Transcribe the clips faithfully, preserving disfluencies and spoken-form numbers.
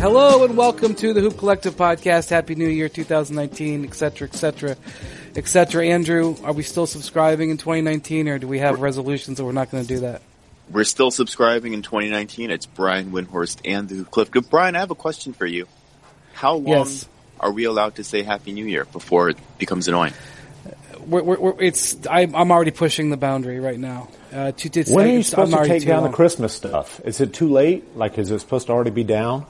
Hello and welcome to the Hoop Collective podcast. Happy New Year, two thousand nineteen, et cetera, et cetera, et cetera. Andrew, are we still subscribing in twenty nineteen, or do we have resolutions that we're not going to do that? We're still subscribing in twenty nineteen. It's Brian Windhorst and the Hoop Collective. Brian, I have a question for you. How long yes. are we allowed to say Happy New Year before it becomes annoying? We're, we're, we're, it's I, I'm already pushing the boundary right now. Uh, to, to, when are you supposed I'm to take down long. the Christmas stuff? Is it too late? Like, is it supposed to already be down?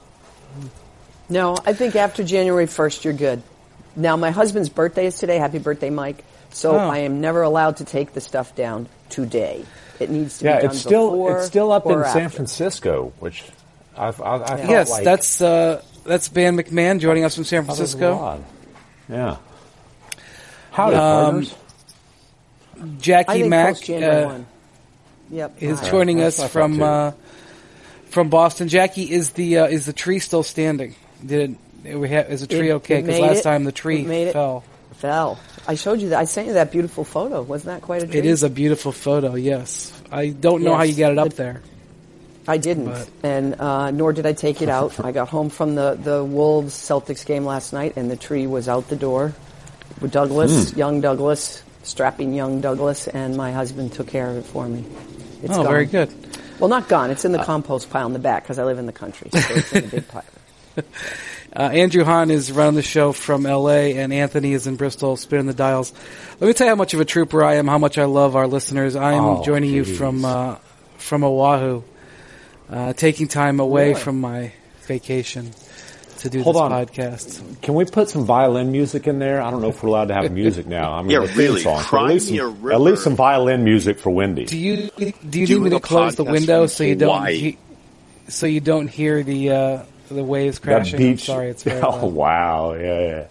No, I think after January first, you're good. Now, my husband's birthday is today. Happy birthday, Mike. So oh. I am never allowed to take the stuff down today. It needs to yeah, be done it's still before it's still up in or San after. Francisco, which I've, I, I Yeah. thought Yes, like, that's uh, that's Van McMahon joining us from San that was Francisco. odd. Yeah. Howdy, Um, partners. Jackie I think Mack post-January uh, one. Yep. is Hi. joining That's us what I from thought, uh, from Boston. Jackie, is the uh, is the tree still standing? Did it, we have, is the tree It- okay? it Because made last it. time the tree It made it. fell. Fell. I showed you that. I sent you that beautiful photo. Wasn't that quite a dream? It is a beautiful photo. Yes, I don't know Yes. how you got it up The- there. I didn't, But- and uh, nor did I take it out. I got home from the, the Wolves Celtics game last night, and the tree was out the door. With Douglas, Mm. young Douglas, strapping young Douglas, and my husband took care of it for me. It's Oh, gone. very good. Well, not gone. It's in the compost pile in the back because I live in the country, so it's in the big pile. Uh, Andrew Hahn is running the show from L A, and Anthony is in Bristol, spinning the dials. Let me tell you how much of a trooper I am, how much I love our listeners. I am Oh, joining you geez. from uh, from Oahu, uh, taking time away Really? from my vacation to do Hold this on. podcast. Can we put some violin music in there? I don't know if we're allowed to have music now. I mean, Yeah, the theme really. song, but Cry at least Me some, a River. at least some violin music for Wendy. Do you do you Do need me to a close the podcast window from so you don't Hawaii. he, so you don't hear the uh, the waves That crashing? beach. I'm sorry, it's very Oh loud. wow, yeah, yeah.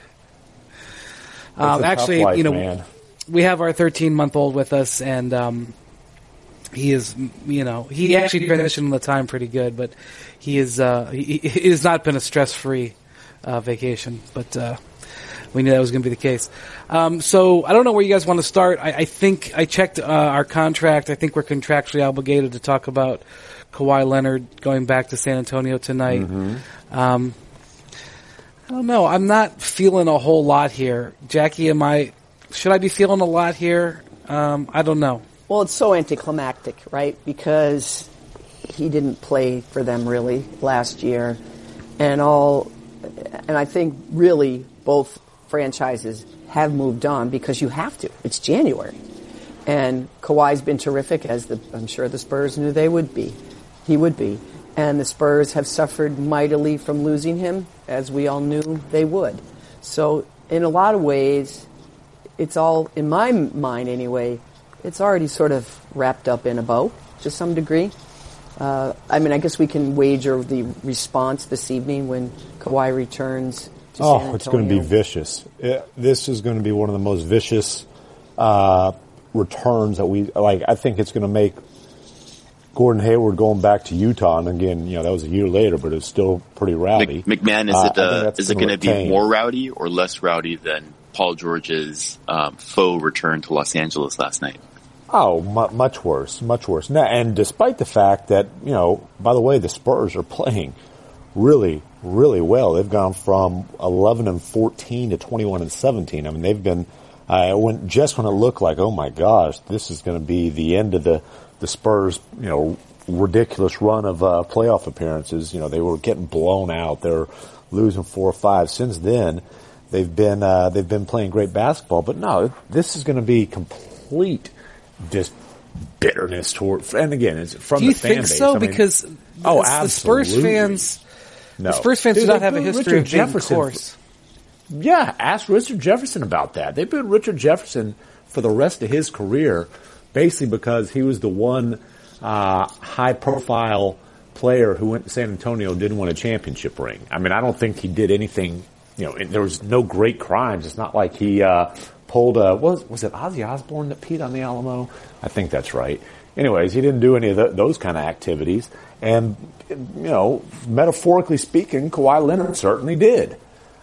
Um, It's a tough actually, life, you know, man. we have our thirteen month old with us, and um, he is, you know, he actually transitioned on the time pretty good, but he is, uh, he, it has not been a stress free uh, vacation, but uh, we knew that was going to be the case. Um, so I don't know where you guys want to start. I, I think I checked uh, our contract. I think we're contractually obligated to talk about Kawhi Leonard going back to San Antonio tonight. Mm-hmm. Um, I don't know. I'm not feeling a whole lot here. Jackie, am I? Should I be feeling a lot here? Um, I don't know. Well, it's so anticlimactic, right? Because he didn't play for them really last year, and all, and I think really both franchises have moved on because you have to. It's January, and Kawhi's been terrific, as the, I'm sure the Spurs knew they would be. He would be, and the Spurs have suffered mightily from losing him, as we all knew they would. So, in a lot of ways, it's all, in my mind anyway, it's already sort of wrapped up in a bow to some degree. Uh, I mean, I guess we can wager the response this evening when Kawhi returns to San Antonio. Oh, it's going to be vicious. It, this is going to be one of the most vicious uh, returns that we like. I think it's going to make Gordon Hayward going back to Utah, and again, you know, that was a year later, but it's still pretty rowdy. Mc, McMahon, is Uh, I it think uh, that's is it gonna going to be retain. more rowdy or less rowdy than Paul George's um, faux return to Los Angeles last night? Oh, mu- much worse, much worse. Now, and despite the fact that, you know, by the way, the Spurs are playing really, really well. They've gone from eleven and fourteen to twenty-one and seventeen. I mean, they've been, uh, when, just when it looked like, oh my gosh, this is going to be the end of the, the Spurs, you know, ridiculous run of uh, playoff appearances. You know, they were getting blown out. They're losing four or five. Since then, they've been, uh, they've been playing great basketball. But no, this is going to be complete just bitterness toward, and again, it's from Do you the fan think base. so? I mean, Because oh, the, the Spurs absolutely. fans, no. the Spurs fans Dude, do not they have a booed history Richard of being Jefferson coarse. for- yeah, ask Richard Jefferson about that. They put Richard Jefferson for the rest of his career, basically because he was the one uh, high-profile player who went to San Antonio and didn't win a championship ring. I mean, I don't think he did anything. You know, there was no great crimes. It's not like he uh, pulled a, was was it Ozzy Osbourne that peed on the Alamo? I think that's right. Anyways, he didn't do any of the, those kind of activities. And, you know, metaphorically speaking, Kawhi Leonard certainly did.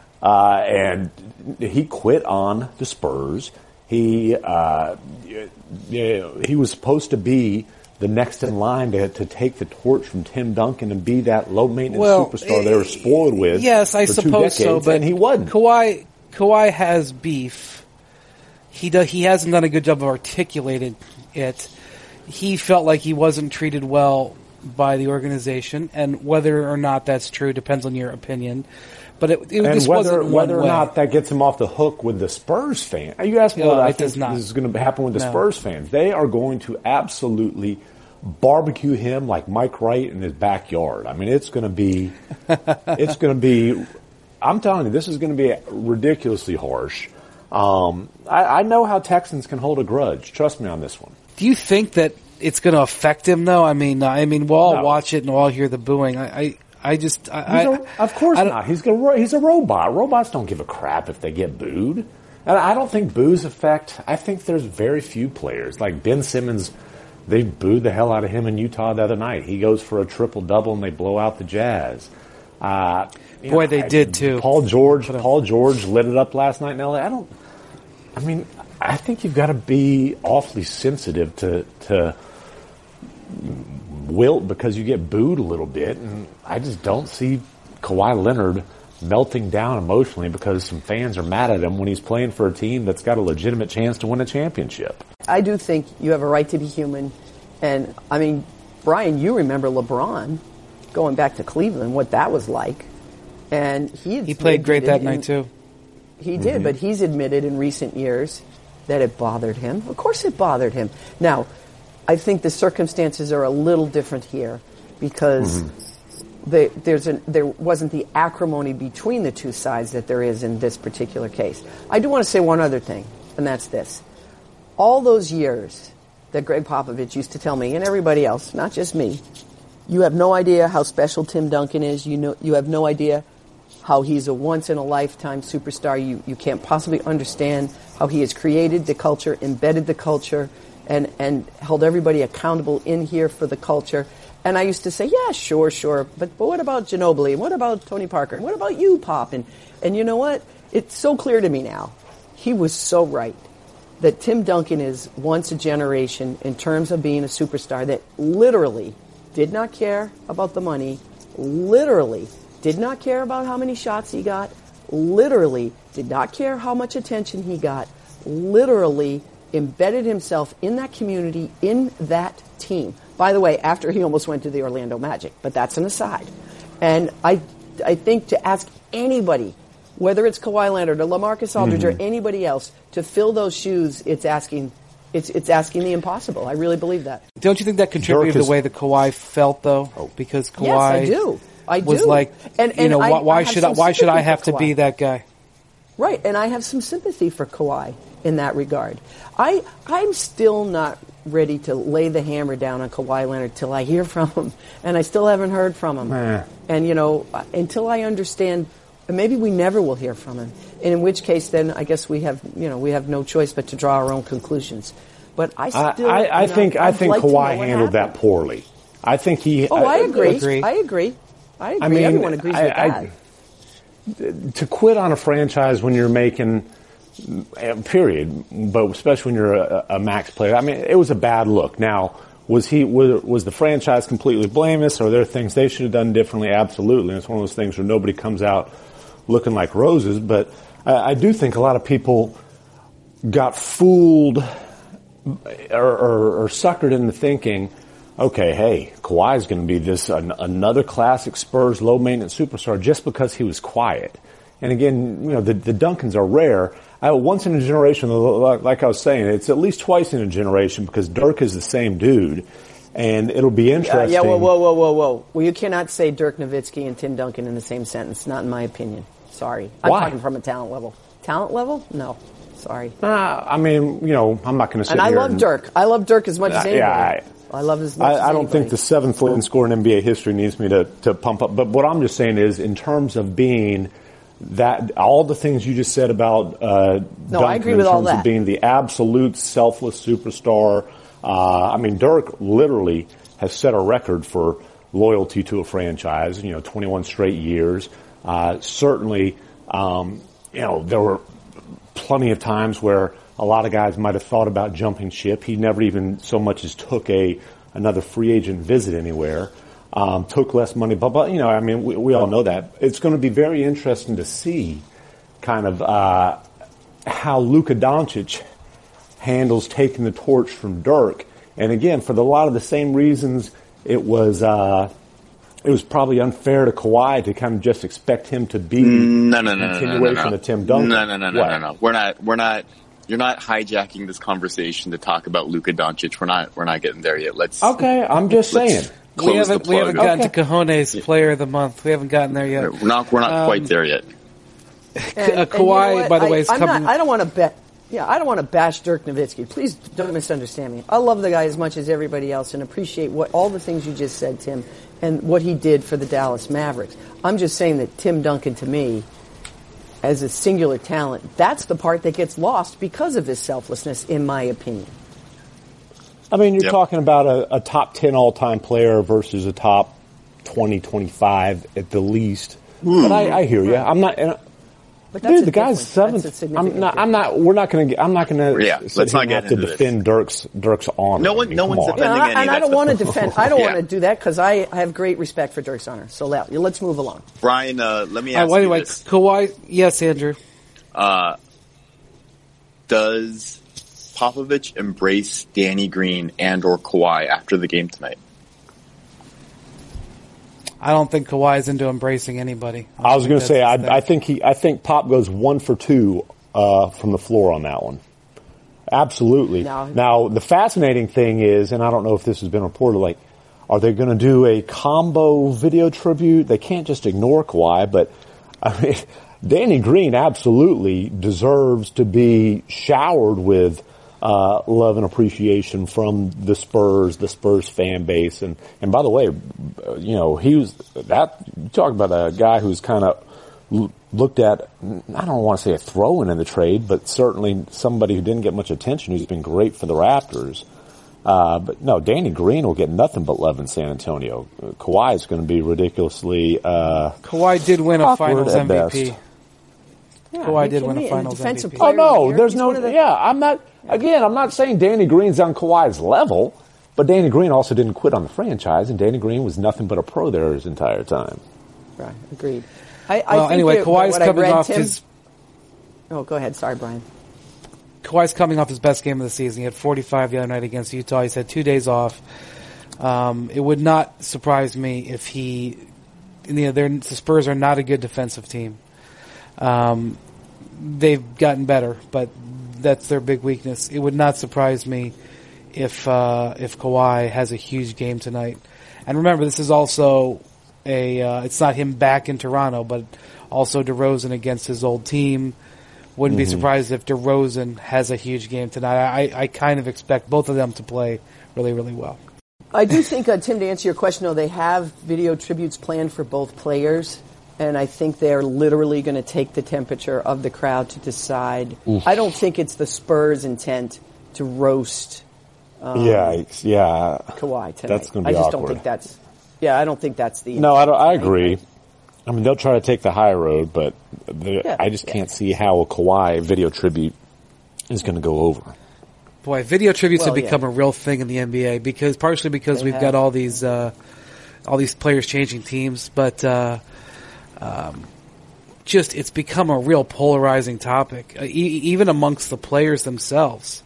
Uh, and he quit on the Spurs. He, uh, he was supposed to be the next in line to, to take the torch from Tim Duncan and be that low-maintenance well, superstar they were spoiled with. Yes, I for suppose two decades, so, but and he wasn't. Kawhi, Kawhi has beef. He do, he hasn't done a good job of articulating it. He felt like he wasn't treated well by the organization, and whether or not that's true depends on your opinion. But it, it and just whether, wasn't whether one or way. not that gets him off the hook with the Spurs fan. You asked me No, what I it does think not. this is going to happen with the No. Spurs fans. They are going to absolutely barbecue him like Mike Wright in his backyard. I mean, it's going to be, it's going to be, I'm telling you, this is going to be ridiculously harsh. Um, I, I know how Texans can hold a grudge. Trust me on this one. Do you think that it's going to affect him, though? I mean, I mean, we'll all No. watch it and we'll all hear the booing. I, I, I just, I, He's I, a, of course I, not. He's gonna, he's a robot. Robots don't give a crap if they get booed. And I don't think boos affect. I think there's very few players like Ben Simmons. They booed the hell out of him in Utah the other night. He goes for a triple double and they blow out the Jazz. Uh, you Boy, know, they I- did too. Paul George. Paul George lit it up last night in L A. I don't. I mean, I think you've got to be awfully sensitive to to wilt because you get booed a little bit, and I just don't see Kawhi Leonard melting down emotionally because some fans are mad at him when he's playing for a team that's got a legitimate chance to win a championship. I do think you have a right to be human. And, I mean, Brian, you remember LeBron going back to Cleveland, what that was like. And he he played great that night, too. He did, mm-hmm. but he's admitted in recent years that it bothered him. Of course it bothered him. Now, I think the circumstances are a little different here because mm-hmm. the, there's an, there wasn't the acrimony between the two sides that there is in this particular case. I do want to say one other thing, and that's this. All those years that Greg Popovich used to tell me, and everybody else, not just me, you have no idea how special Tim Duncan is. You know, you have no idea how he's a once-in-a-lifetime superstar. You, you can't possibly understand how he has created the culture, embedded the culture, and, and held everybody accountable in here for the culture. And I used to say, yeah, sure, sure, but, but what about Ginobili? And what about Tony Parker? And what about you, Pop? And, and you know what? It's so clear to me now. He was so right that Tim Duncan is once a generation in terms of being a superstar that literally did not care about the money, literally did not care about how many shots he got, literally did not care how much attention he got, literally embedded himself in that community, in that team. By the way, after he almost went to the Orlando Magic, but that's an aside. And I, I think to ask anybody, whether it's Kawhi Leonard or LaMarcus Aldridge mm-hmm. or anybody else, to fill those shoes, it's asking, it's it's asking the impossible. I really believe that. Don't you think that contributed to the way that Kawhi felt, though? Oh. Because Kawhi yes, I do. I was do. like, and, and you know, I, why, why I should I, why should I have to be that guy? Right, and I have some sympathy for Kawhi in that regard. I I'm still not ready to lay the hammer down on Kawhi Leonard till I hear from him, and I still haven't heard from him. Nah. And you know, until I understand, maybe we never will hear from him. And in which case, then I guess we have you know we have no choice but to draw our own conclusions. But I still, I, I, I think I I'd think like to know Kawhi what handled happened. that poorly. I think he. Oh, I, I agree. agree. I agree. I agree. I mean, Everyone agrees I, with that. I, to quit on a franchise when you're making, period, but especially when you're a, a max player, I mean, it was a bad look. Now, was he was, was the franchise completely blameless, or are there things they should have done differently? Absolutely. It's one of those things where nobody comes out looking like roses. But I, I do think a lot of people got fooled or, or, or suckered into thinking, okay, hey, Kawhi's going to be this an, another classic Spurs low maintenance superstar just because he was quiet. And again, you know, the, the Duncans are rare. I, once in a generation, like I was saying, it's at least twice in a generation because Dirk is the same dude, and it'll be interesting. Yeah, yeah, whoa, whoa, whoa, whoa, whoa. Well, you cannot say Dirk Nowitzki and Tim Duncan in the same sentence. Not in my opinion. Sorry, I'm Why? talking from a talent level. Talent level? No. Sorry. Uh, I mean, you know, I'm not going to sit and I here love and, Dirk. I love Dirk as much Uh, as anybody. yeah, I, I love as much I, as I don't anybody. think the seventh leading scorer in N B A history needs me to, to pump up. But what I'm just saying is, in terms of being that, all the things you just said about uh, No, Duncan I agree in with terms all that. of being the absolute selfless superstar. Uh, I mean, Dirk literally has set a record for loyalty to a franchise. You know, twenty-one straight years. Uh, certainly, um, you know, there were plenty of times where a lot of guys might have thought about jumping ship. He never even so much as took a another free agent visit anywhere. Um, took less money, but, but you know, I mean, we, we all know that. It's going to be very interesting to see kind of uh, how Luka Doncic handles taking the torch from Dirk. And again, for the, a lot of the same reasons, it was uh, it was probably unfair to Kawhi to kind of just expect him to be no, no, no, a continuation no, no, no. of Tim Duncan. No, no, no, no, what? no, no. We're not. We're not. You're not hijacking this conversation to talk about Luka Doncic. We're not. We're not getting there yet. Let's. Okay, I'm just saying. We haven't. We haven't gotten okay. to Cajones Player of the Month. We haven't gotten there yet. We're not. We're not um, quite there yet. And, uh, Kawhi, you know by the I, way, is I'm coming. Not, I don't want to bet. Yeah, I don't want to bash Dirk Nowitzki. Please don't misunderstand me. I love the guy as much as everybody else and appreciate what all the things you just said, Tim, and what he did for the Dallas Mavericks. I'm just saying that Tim Duncan, to me, as a singular talent, that's the part that gets lost because of his selflessness, in my opinion. I mean, you're Yep. talking about a, a top ten all-time player versus a top twenty, twenty-five at the least. Mm. But I, I hear you. I'm not. And, But that's dude, a the guy's difference. seventh. That's a significant I'm not. I'm not. We're not going to. I'm not going to. Yeah, sit let's here not and get have to into this. defend Dirk's Dirk's honor. No one- I mean, no come one's on. defending Yeah, any and of I that don't want to stuff. defend. I don't Yeah. want to do that because I have great respect for Dirk's honor. So let, let's move along. Brian, uh, let me Uh, ask well, you anyway, this. Kawhi. Yes, Andrew. Uh, does Popovich embrace Danny Green and or Kawhi after the game tonight? I don't think Kawhi is into embracing anybody. I was going to think say. I, that's his thing. I think he. I think Pop goes one for two uh, from the floor on that one. Absolutely. No. Now the fascinating thing is, and I don't know if this has been reported, like, are they going to do a combo video tribute? They can't just ignore Kawhi, but I mean, Danny Green absolutely deserves to be showered with uh, love and appreciation from the Spurs, the Spurs fan base, and and by the way, you know, he was that. You talk about a guy who's kind of looked at, I don't want to say a throw-in in the trade, but certainly somebody who didn't get much attention, who's been great for the Raptors. Uh, but no, Danny Green will get nothing but love in San Antonio. Uh, Kawhi is going to be ridiculously uh, Kawhi did win a awkward Finals at M V P. best. Yeah, Kawhi you did kidding win a me? And Finals defensive M V P. Oh player of the no, year? there's He's no. one of the- Yeah, I'm not. Again, I'm not saying Danny Green's on Kawhi's level, but Danny Green also didn't quit on the franchise, and Danny Green was nothing but a pro there his entire time. Right, agreed. I, I Well, think anyway, that Kawhi's what I coming read, off Tim- his Oh, go ahead. Sorry, Brian. Kawhi's coming off his best game of the season. He had forty-five the other night against Utah. He's had two days off. Um, it would not surprise me if he, you know, they're, the Spurs are not a good defensive team. Um, they've gotten better, but that's their big weakness. It would not surprise me if uh, if Kawhi has a huge game tonight. And remember, this is also a uh, it's not him back in Toronto, but also DeRozan against his old team. Wouldn't be surprised if DeRozan has a huge game tonight. I, I kind of expect both of them to play really, really well. I do think, uh, Tim, to answer your question, though, they have video tributes planned for both players, and I think they're literally going to take the temperature of the crowd to decide. Oof. I don't think it's the Spurs' intent to roast um, yeah, it's- yeah. Kawhi tonight. That's gonna be I just awkward. don't think that's. Yeah, I don't think that's the. No, I, don't, I intent agree. tonight. I mean, they'll try to take the high road, but the, Yeah, I just yeah. can't see how a Kawhi video tribute is going to go over. Boy, video tributes Well, have become yeah. a real thing in the N B A because partially because They we've have. got all these uh, all these players changing teams, but uh, um, just it's become a real polarizing topic, uh, e- even amongst the players themselves.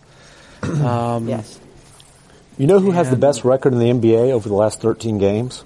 Um, Yes. You know who has the And- best record in the N B A over the last thirteen games?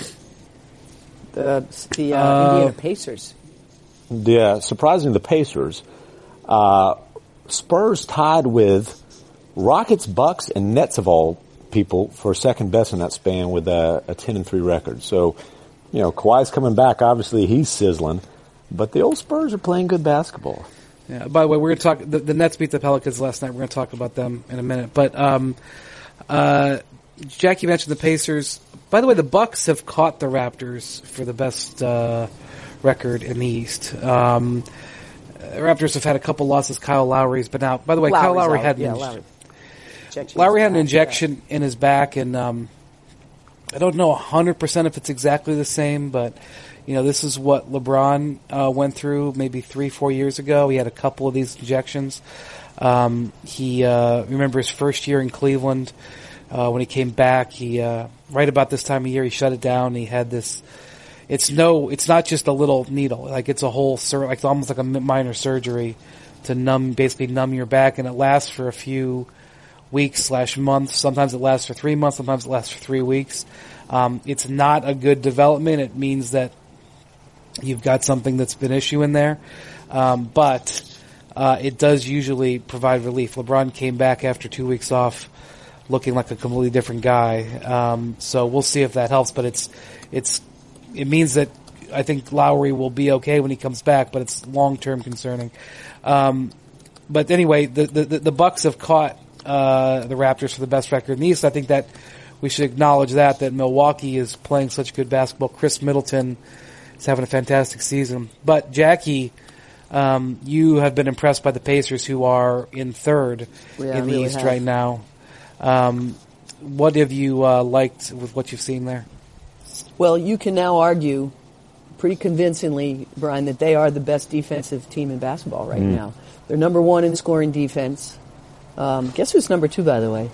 The, the uh, Uh, Indiana Pacers. Yeah, surprisingly, the Pacers. Uh, Spurs tied with Rockets, Bucks, and Nets of all people for second best in that span with a, a ten and three record. So, you know, Kawhi's coming back. Obviously, he's sizzling, but the old Spurs are playing good basketball. Yeah. By the way, we're going to talk. The, the Nets beat the Pelicans last night. We're going to talk about them in a minute. But um, uh, Jackie mentioned the Pacers. By the way, the Bucks have caught the Raptors for the best uh, record in the East. Um, Raptors have had a couple losses. Kyle Lowry's been out. By the way, Kyle Lowry's Lowry out. had an yeah, inj- Lowry. Injection Lowry is had an back, injection in his back, and um, I don't know one hundred percent if it's exactly the same, but you know, this is what LeBron uh, went through maybe three, four years ago. He had a couple of these injections. Um, he uh, remember his first year in Cleveland, uh, when he came back. He uh, right about this time of year he shut it down. He had this. It's no. It's not just a little needle. Like it's a whole. Sur- like it's almost like a minor surgery to numb, basically numb your back, and it lasts for a few weeks slash months. Sometimes it lasts for three months. Sometimes it lasts for three weeks. Um, it's not a good development. It means that you've got something that's been an issue in there, um, but uh, it does usually provide relief. LeBron came back after two weeks off, looking like a completely different guy. Um, so we'll see if that helps. But it's it's it means that I think Lowry will be okay when he comes back, but it's long term concerning. Um, but anyway, the, the the Bucks have caught uh, the Raptors for the best record in the East. I think that we should acknowledge that that Milwaukee is playing such good basketball. Chris Middleton is having a fantastic season. But Jackie, um, you have been impressed by the Pacers, who are in third yeah, in the really East have. right now. Um, what have you uh, liked with what you've seen there? Well, you can now argue pretty convincingly, Brian, that they are the best defensive team in basketball right Mm. now. They're number one in scoring defense. Um, guess who's number two, by the way?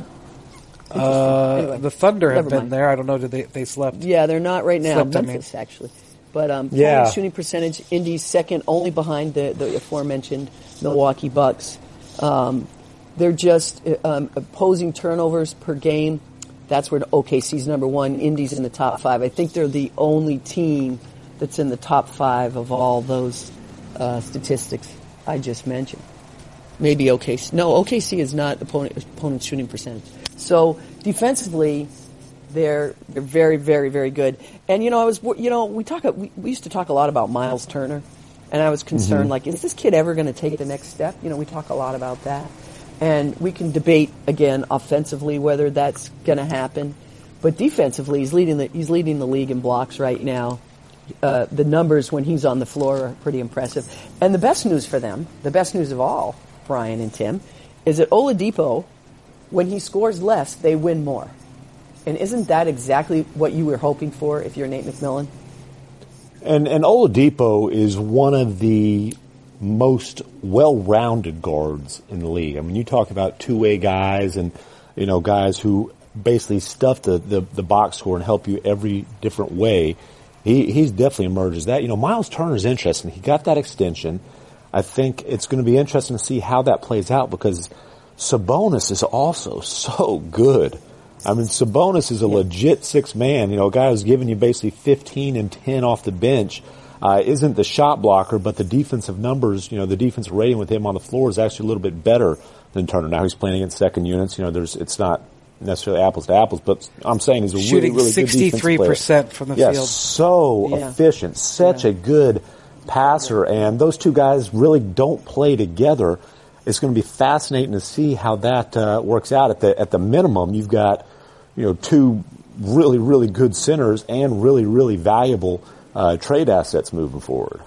Uh, Anyway, the Thunder have never been mind. there. I don't know. Did they? They slept. Yeah, they're not right now. Slipped, I mean. Memphis, actually. But um, Yeah. total shooting percentage, Indy's second, only behind the, the aforementioned Milwaukee Bucks. Um, they're just um, opposing turnovers per game. That's where O K C's number one. Indy's in the top five. I think they're the only team that's in the top five of all those uh, statistics I just mentioned. Maybe O K C. No, O K C is not opponent opponent shooting percentage. So defensively, they're they're very very very good. And you know, I was you know we talk we, we used to talk a lot about Miles Turner, and I was concerned Mm-hmm. like, is this kid ever going to take the next step? You know, we talk a lot about that, and we can debate again offensively whether that's going to happen. But defensively, he's leading the he's leading the league in blocks right now. Uh, the numbers when he's on the floor are pretty impressive. And the best news for them, the best news of all, Brian and Tim, is that Oladipo, when he scores less, they win more. And isn't that exactly what you were hoping for if you're Nate McMillan? And and Oladipo is one of the most well-rounded guards in the league. I mean, you talk about two-way guys and, you know, guys who basically stuff the, the, the box score and help you every different way. He he's definitely emerged as that. You know, Miles Turner's interesting. He got that extension. I think it's going to be interesting to see how that plays out because Sabonis is also so good. I mean, Sabonis is a legit six man. You know, a guy who's giving you basically fifteen and ten off the bench. Uh, isn't the shot blocker, but the defensive numbers, you know, the defensive rating with him on the floor is actually a little bit better than Turner. Now he's playing against second units. You know, there's it's not necessarily apples to apples, but I'm saying he's a Shooting really, really good defensive player. sixty-three percent from the yes, field. so Yeah. efficient, such Yeah. a good passer, and those two guys really don't play together. It's going to be fascinating to see how that uh, works out. At the at the minimum, you've got you know two really really good centers and really really valuable uh, trade assets moving forward.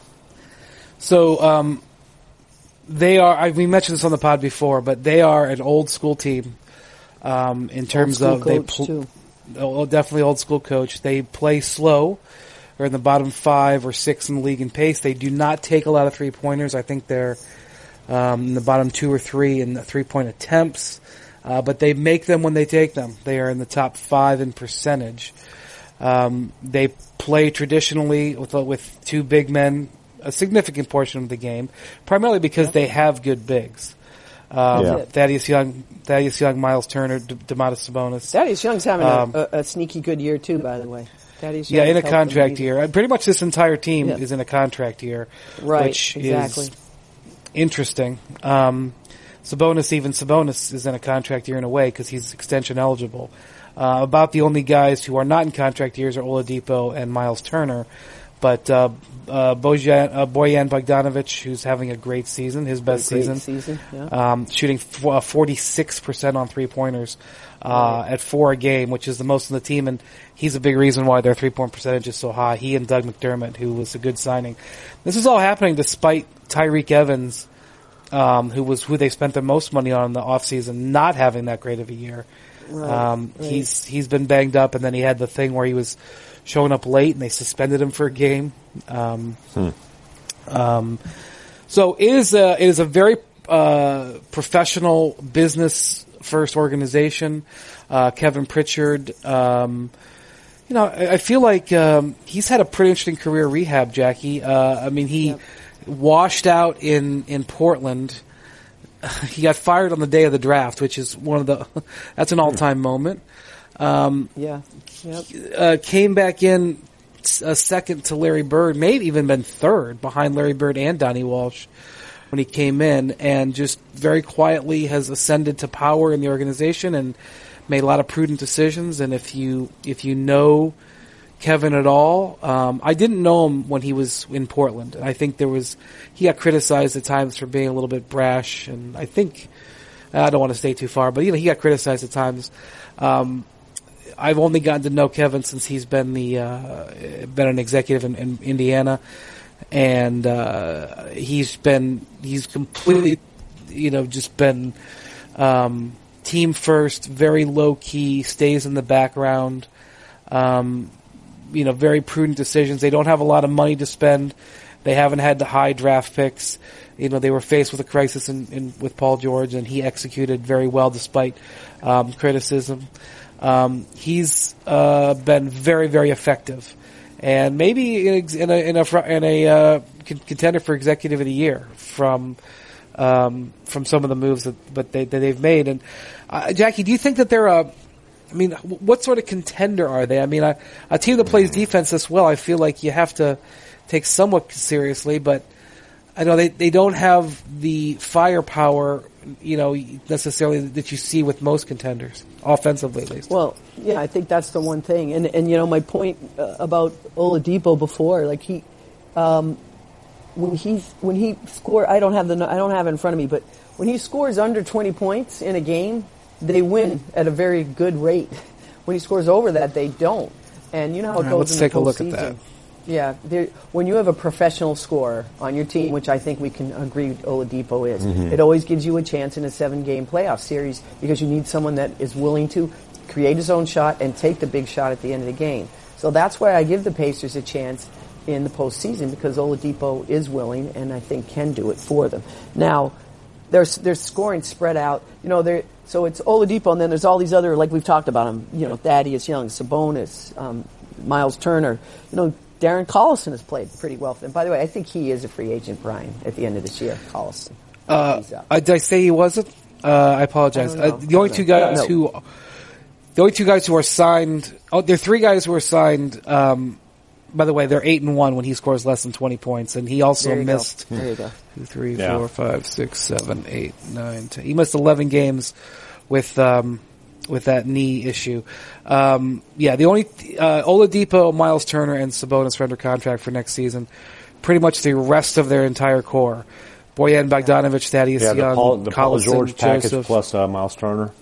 So um, they are. I, we mentioned this on the pod before, but they are an old school team um, in terms Old of school they coach, pl- too. oh, definitely old school coach. They play slow. They're in the bottom five or six in the league in pace. They do not take a lot of three pointers. I think they're um, in the bottom two or three in the three point attempts, uh, but they make them when they take them. They are in the top five in percentage. Um, they play traditionally with with two big men, a significant portion of the game, primarily because they have good bigs. Um, Yeah. Thaddeus Young, Thaddeus Young, Miles Turner, D- Domantas Sabonis. Thaddeus Young's having Um, a, a, a sneaky good year too, by the way. Thaddeus Yeah, Young's in a helped them contract easy. year. Uh, Pretty much this entire team Yeah. is in a contract year, Right, which exactly. is interesting. Um, Sabonis, even Sabonis, is in a contract year in a way because he's extension eligible. Uh, about the only guys who are not in contract years are Oladipo and Miles Turner. But uh, uh, Bojan, uh, Bojan Bogdanovic, who's having a great season, his best Great season, season, yeah. um, shooting f- uh, forty-six percent on three-pointers uh, at four a game, which is the most in the team, and he's a big reason why their three-point percentage is so high. He and Doug McDermott, who was a good signing. This is all happening despite Tyreek Evans, um, who was who they spent the most money on in the offseason, not having that great of a year. Right, Um, right. He's he's been banged up, and then he had the thing where he was showing up late, and they suspended him for a game. Um, um, so it is a it is a very uh, professional business first organization. Uh, Kevin Pritchard, um, you know, I, I feel like um, he's had a pretty interesting career rehab, Jackie. Uh, I mean, he yep. washed out in, in Portland. He got fired on the day of the draft, which is one of the – that's an all-time moment. Um, yeah. Yep. Uh, came back in a second to Larry Bird, may have even been third behind Larry Bird and Donnie Walsh when he came in, and just very quietly has ascended to power in the organization and made a lot of prudent decisions. And if you if you know Kevin at all, um, I didn't know him when he was in Portland. I think there was he got criticized at times for being a little bit brash, and I think I don't want to stay too far, but you know he got criticized at times. Um, I've only gotten to know Kevin since he's been the uh, been an executive in, in Indiana, and uh, he's been he's completely, you know, just been um, team first, very low key, stays in the background. Um, you know, very prudent decisions. They don't have a lot of money to spend. They haven't had the high draft picks. You know, they were faced with a crisis in, in with Paul George, and he executed very well despite um, criticism. Um, he's uh, been very, very effective, and maybe in a in a, in a, in a uh, contender for executive of the year from um, from some of the moves that, but they, that they've made. And uh, Jackie, do you think that they're a I mean, what sort of contender are they? I mean, a, a team that plays defense this well, I feel like you have to take somewhat seriously, but I know they, they don't have the firepower, you know, necessarily that you see with most contenders, offensively at least. Well, yeah, I think that's the one thing. And, and you know, my point uh, about Oladipo before, like he, um, when he's, when he score, I don't have the, I don't have it in front of me, but when he scores under twenty points in a game, they win at a very good rate. When he scores over that, they don't. And you know how it right, goes let's in take the a look postseason. at that. Yeah, when you have a professional scorer on your team, which I think we can agree Oladipo is, mm-hmm. it always gives you a chance in a seven-game playoff series because you need someone that is willing to create his own shot and take the big shot at the end of the game. So that's why I give the Pacers a chance in the postseason, because Oladipo is willing and I think can do it for them. Now, they're, they're scoring spread out. You know, they're so it's Oladipo, and then there's all these other, like we've talked about them, you know, Thaddeus Young, Sabonis, um, Miles Turner. You know, Darren Collison has played pretty well for them. By the way, I think he is a free agent, Brian, at the end of this year, Collison. Uh, uh, did I say he wasn't? Uh, I apologize. I uh, the only two guys no. who, the only two guys who are signed, oh, there are three guys who are signed, um, by the way, they're eight and one when he scores less than twenty points, and he also missed go. There you go. two, three, yeah. four, five, six, seven, eight, nine, ten. He missed eleven games with um, with that knee issue. Um, yeah, the only uh, Oladipo, Miles Turner, and Sabonis are under contract for next season. Pretty much the rest of their entire core: Bojan Bogdanovic, Thaddeus yeah, the Young, Paul, the Paul Collison, George package Joseph. plus uh, Miles Turner.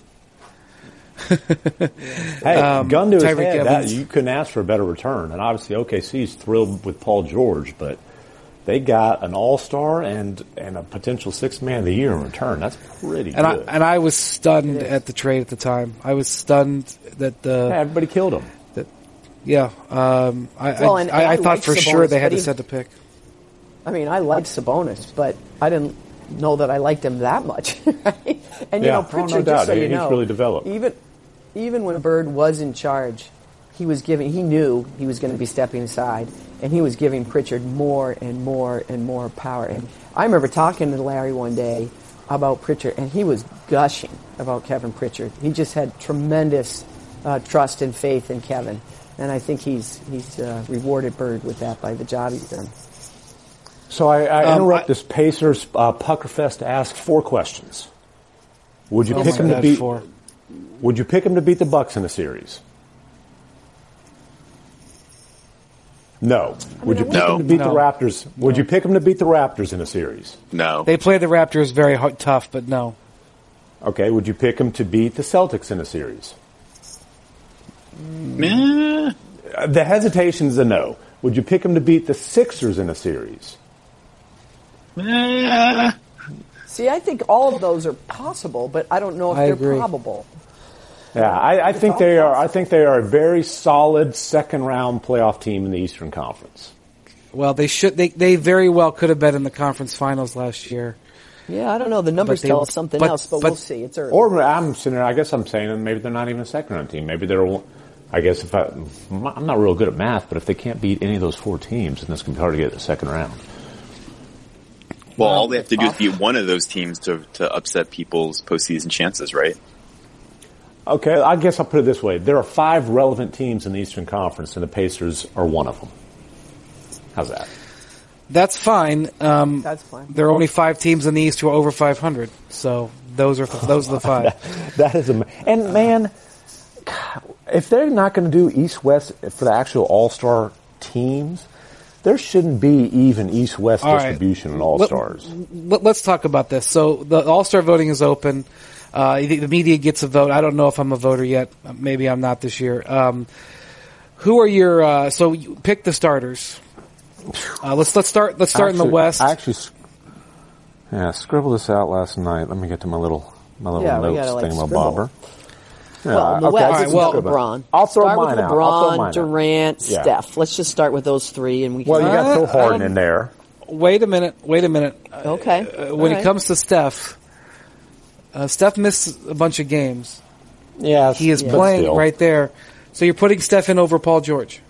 Hey, um, gun to his Tyreek head, that, Evans. you couldn't ask for a better return. And obviously O K C is thrilled with Paul George, but they got an all-star and, and a potential sixth man of the year in return. That's pretty and good. I, and I was stunned at the trade at the time. I was stunned that the... Yeah, everybody killed him. That, yeah. Um, I, well, I, and, I, and I I thought like for Sabonis, sure they had but to he, set the pick. I mean, I liked Sabonis, but I didn't know that I liked him that much. Right? And, you yeah, know, Pritchard, oh, no doubt. just so he, you he's know, really developed. Even, even when Bird was in charge, he was giving, he knew he was going to be stepping aside, and he was giving Pritchard more and more and more power. And I remember talking to Larry one day about Pritchard, and he was gushing about Kevin Pritchard. He just had tremendous uh, trust and faith in Kevin, and I think he's he's uh, rewarded Bird with that by the job he's done. So I, I um, interrupt I, this Pacers uh, Puckerfest to ask four questions. Would you oh pick him God, to beat? four. Would you pick him to beat the Bucks in the series? No. Would you pick No. him to beat No. the Raptors? Would you pick him to beat the Raptors in a series? No. They play the Raptors very hard, tough, but no. Okay. Would you pick him to beat the Celtics in a series? Meh. Uh, The hesitation's a no. Would you pick him to beat the Sixers in a series? Meh. See, I think all of those are possible, but I don't know if I they're agree. probable. Yeah, I, I think they are. I think they are a very solid second round playoff team in the Eastern Conference. Well, they should. They they very well could have been in the conference finals last year. Yeah, I don't know. The numbers But they- tell us something but- else, but, but- we'll see. It's early. Or I'm sitting there, I guess I'm saying maybe they're not even a second round team. Maybe they're, I guess if I, I'm not real good at math, but if they can't beat any of those four teams, then it's going to be hard to get to the second round. Well, all they have to do is beat one of those teams to to upset people's postseason chances, right? Okay, I guess I'll put it this way. There are five relevant teams in the Eastern Conference, and the Pacers are one of them. How's that? That's fine. Um, That's fine. There are only five teams in the East who are over five hundred, so those are those are the five. That is a and man, if they're not going to do East-West for the actual All-Star teams, there shouldn't be even East-West All right. distribution in All-Stars. Let, let's talk about this. So the All-Star voting is open. Uh, the, the media gets a vote. I don't know if I'm a voter yet. Maybe I'm not this year. Um, who are your? Uh, so you pick the starters. Uh, let's let's start. Let's start Actually, in the West. I actually, s- yeah, scribbled this out last night. Let me get to my little my little Yeah, we notes gotta, like, thing about scribble. Bobber. Yeah, Well, in the okay, West, I right, it's can well- scribble. LeBron. I'll throw Start mine with out. I'll throw LeBron, mine out. Durant, Yeah. Steph. Let's just start with those three, and we can. Well, you got to Uh, throw Harden um, in there. Wait a minute. Wait a minute. Uh, Okay. uh, All when right. it comes to Steph, uh, Steph missed a bunch of games. Yeah, He is but playing still. right there. So you're putting Steph in over Paul George.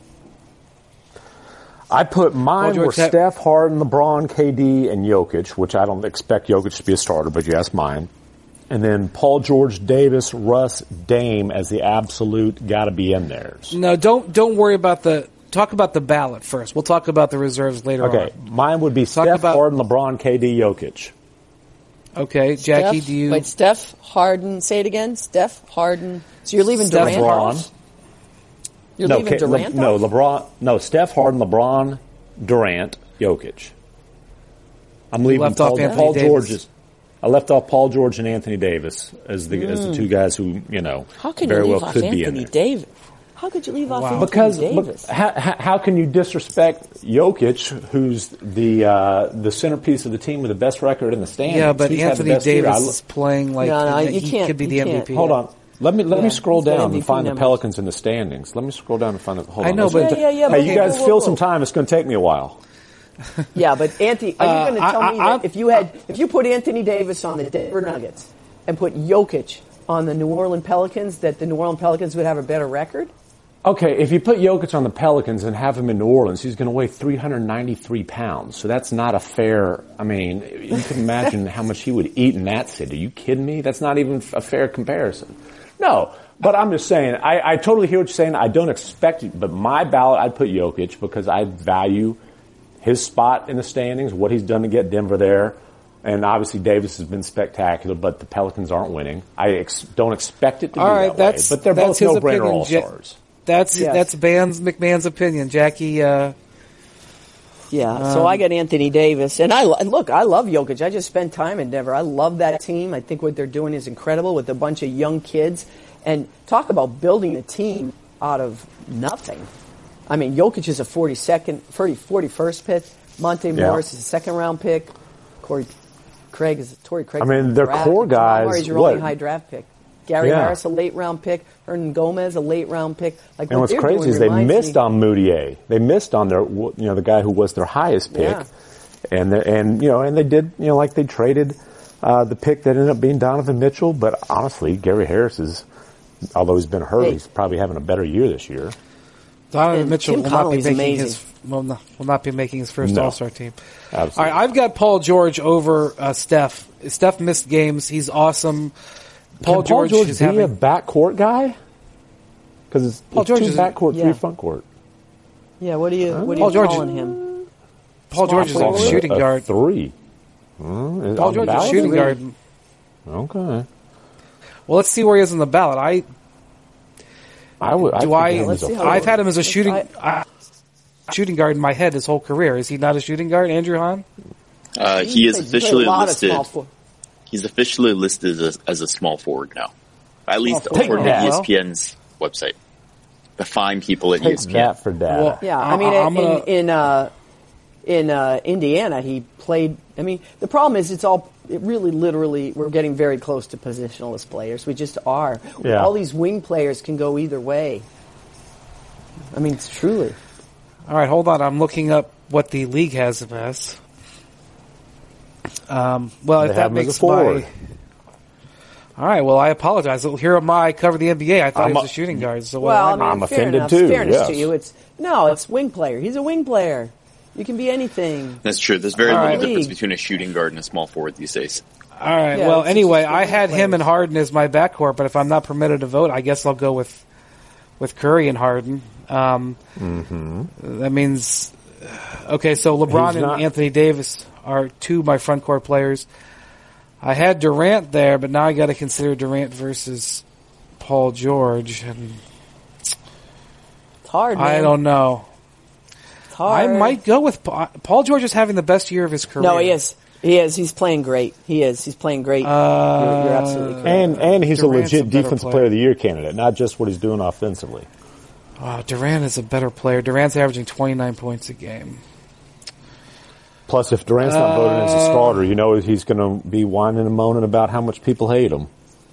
I put mine George were Tep- Steph, Harden, LeBron, K D, and Jokic, which I don't expect Jokic to be a starter, but yes, mine. And then Paul George, Davis, Russ, Dame as the absolute got to be in theirs. No, don't don't worry about the. Talk about the ballot first. We'll talk about the reserves later Okay, on. mine would be Talk Steph, about- Harden, LeBron, K D, Jokic. Okay, Jackie, Steph, do you? wait? Steph, Harden. Say it again. Steph, Harden. So you're leaving Steph, Durant LeBron. off? You're no, leaving K- Le- Durant no, off? LeBron. No, Steph, Harden, LeBron, Durant, Jokic. I'm leaving left Paul, off Anthony Paul Davis. George's. I left off Paul George and Anthony Davis as the as the two guys who you know How can very you leave well off could be in Anthony there. Davis? How could you leave off Wow. Anthony Because Davis? but how, how how can you disrespect Jokic, who's the uh, the centerpiece of the team with the best record in the standings? yeah, but He's had the Anthony best year. Davis I lo- is playing like No, no, you he can't- could be you the can't. M V P. Hold on. Let me let Yeah, me scroll he's got down M V P and find the numbers. Pelicans in the standings. Let me scroll down and find the. Hold I on. know, Let's but- go Yeah, yeah, yeah, Hey, but you okay, guys whoa, fill whoa, some whoa. time. It's going to take me a while. Yeah, but Anthony, are you Uh, going to I- tell I- me I- that if you had if you put Anthony Davis on the Denver Nuggets and put Jokic on the New Orleans Pelicans, that the New Orleans Pelicans would have a better record? Okay, if you put Jokic on the Pelicans and have him in New Orleans, he's going to weigh three hundred ninety-three pounds. So that's not a fair, I mean, you can imagine how much he would eat in that city. Are you kidding me? That's not even a fair comparison. No, but I'm just saying, I, I totally hear what you're saying. I don't expect it, but my ballot, I'd put Jokic because I value his spot in the standings, what he's done to get Denver there. And obviously Davis has been spectacular, but the Pelicans aren't winning. I ex- don't expect it to All be right, that that's way, but they're that's both his no-brainer opinion. Ja- all-stars. That's Yes. that's Ban's McMahon's opinion. Jackie, uh, Yeah, so I got Anthony Davis, and I lo- and look, I love Jokic. I just spent time in Denver. I love that team. I think what they're doing is incredible with a bunch of young kids, and talk about building a team out of nothing. I mean, Jokic is a forty-second, forty, forty-first pick. Monte Yeah. Morris is a second round pick. Corey Craig is Torrey Craig. I mean, their core guys, Is your what? only high draft pick. Gary Yeah. Harris, a late round pick. Hernan Gomez, a late round pick. Like And what what's they're crazy doing is they reminds missed me- on Moutier. They missed on their, you know, the guy who was their highest pick. Yeah. And, they- and, you know, and they did, you know, like they traded, uh, the pick that ended up being Donovan Mitchell. But honestly, Gary Harris is, although he's been hurt, Hey. he's probably having a better year this year. Donovan And Mitchell Tim will not be Connolly's making amazing. his will not, will not be making his first No. All-Star team. Absolutely. All right, I've got Paul George over uh, Steph. Steph missed games. He's awesome. Paul Can Paul George, George is be having a backcourt guy? Because it's, Paul it's George two is- backcourt, yeah. three front court. Yeah, what are you? What are Paul you George- calling him? Paul George is Small a forward? shooting a, a guard. Three. Hmm, Paul on George the is a ballot? shooting Three. guard. Okay. Well, let's see where he is on the ballot. I I would. do think I. of him Let's as a see how- I've had him as a Let's shooting try- uh, shooting guard in my head his whole career. Is he not a shooting guard, Andrew Hahn? Uh, he is played- played officially a lot of listed. small for- He's officially listed as, as a small forward now, at least forward. according to Take that. E S P N's website. The fine people at E Take S P N. that for data. Well, Yeah, I- I mean, I- I'm in gonna- in uh, in uh, Indiana, he played. I mean, the problem is it's all. It really, literally, we're getting very close to positionalist players. We just are. Yeah. All these wing players can go either way. I mean, it's truly. All right, hold on. I'm looking up what the league has of us. Um, well, They if have that him as a makes forward. my... All right, well, I apologize. Here am I, I cover the N B A. I thought I'm he was a- a shooting guard. So what Well, do I I mean, know? I'm fair offended enough. too, Fairness yes. to you, it's no, it's wing player. He's a wing player. You can be anything. That's true. There's very All little right. difference between a shooting guard and a small forward these days. All right. Yeah, well, it's anyway, just I the had wing him and players. Harden as my backcourt, but if I'm not permitted to vote, I guess I'll go with with Curry and Harden. Um, Mm-hmm. That means okay. So LeBron He's and not- Anthony Davis are two of my front court players. I had Durant there, but now I got to consider Durant versus Paul George, and It's hard, man. I don't know. It's hard. I might go with Pa- Paul George is having the best year of his career. No, he is. He is. He's playing great. He is. He's playing great. Uh, you're, you're absolutely correct. And and he's Durant's a a legit better defensive player. player of the year candidate, not just what he's doing offensively. Uh, Durant is a better player. Durant's averaging twenty-nine points a game. Plus, if Durant's not voted as a starter, you know he's going to be whining and moaning about how much people hate him.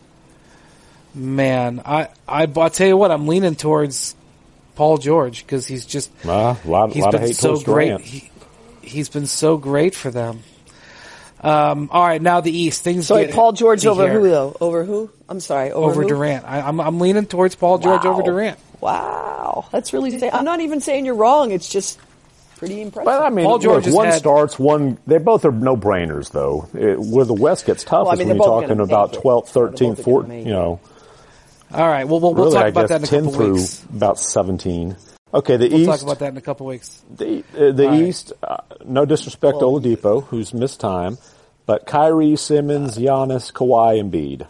Man, I, I, I'll tell you what, I'm leaning towards Paul George because he's just Uh, a lot, he's lot of been hate so towards great. Durant. He, he's been so great for them. Um, all right, now the East things. So wait, get Paul George the over hair. who though? Over who? I'm sorry. Over, Over who? Durant. I, I'm I'm leaning towards Paul George Wow. over Durant. Wow, that's really. Say- I'm not even saying you're wrong. It's just pretty impressive. But I mean, Paul George look, has one had- starts, one. They both are no brainers, though. It, where the West gets tough Well, I is mean, when they're you're both talking gonna about make it. twelve, They're thirteen, both gonna fourteen. make You it. know, All right, well we'll, we'll really, talk I about guess that in a ten couple through weeks. about seventeen. Okay, the We'll East. talk about that in a couple weeks. The, uh, the All right. East, uh, no disrespect Well- to Oladipo, who's missed time, but Kyrie, Simmons, Giannis, Kawhi, Embiid.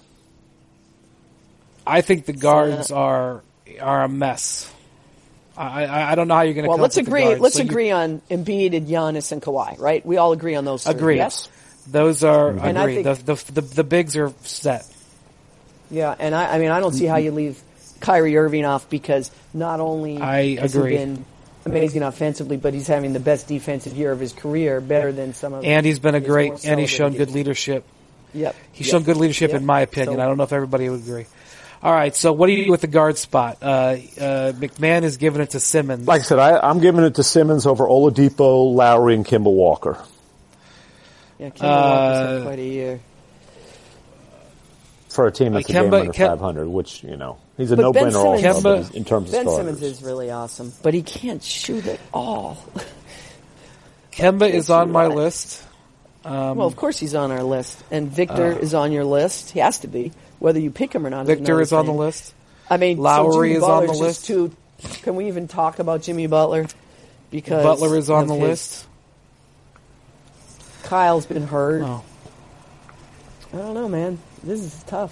I think the guards are are a mess. I I, I don't know how you're going to. well, come let's up with the agree. guards. Let's So you- agree on Embiid and Giannis and Kawhi, right? We all agree on those. Three. Agree. Yes. Those are And I agree. think- the, the the the bigs are set. Yeah, and I, I mean, I don't see how you leave Kyrie Irving off because not only I has agree. he been amazing offensively, but he's having the best defensive year of his career, better than some of. And he's been a his great, more and he's shown celebrated good leadership. Yep. He's yep. shown good leadership, Yep. in my opinion. So- I don't know if everybody would agree. All right, so what do you do with the guard spot? Uh, uh, McMahon is giving it to Simmons. Like I said, I, I'm giving it to Simmons over Oladipo, Lowry, and Kimball Walker. Yeah, Kemba Walker's Uh, had quite a year. For a team that's Like a game Kemba- under Kem- five hundred, which, you know, he's a But Ben no-brainer also Simmons- but he's- in terms of Ben starters. Simmons is really awesome, but he can't shoot at all. Kemba is on my Right. list. Um, Well, of course he's on our list, and Victor Uh, is on your list. He has to be, whether you pick him or not. is Victor another is on the thing. list. I mean, Lowry so Jimmy is on Butler's the just list. Too, can we even talk about Jimmy Butler? Because Butler is on of the his- list. Kyle's been hurt. Oh. I don't know, man. This is tough.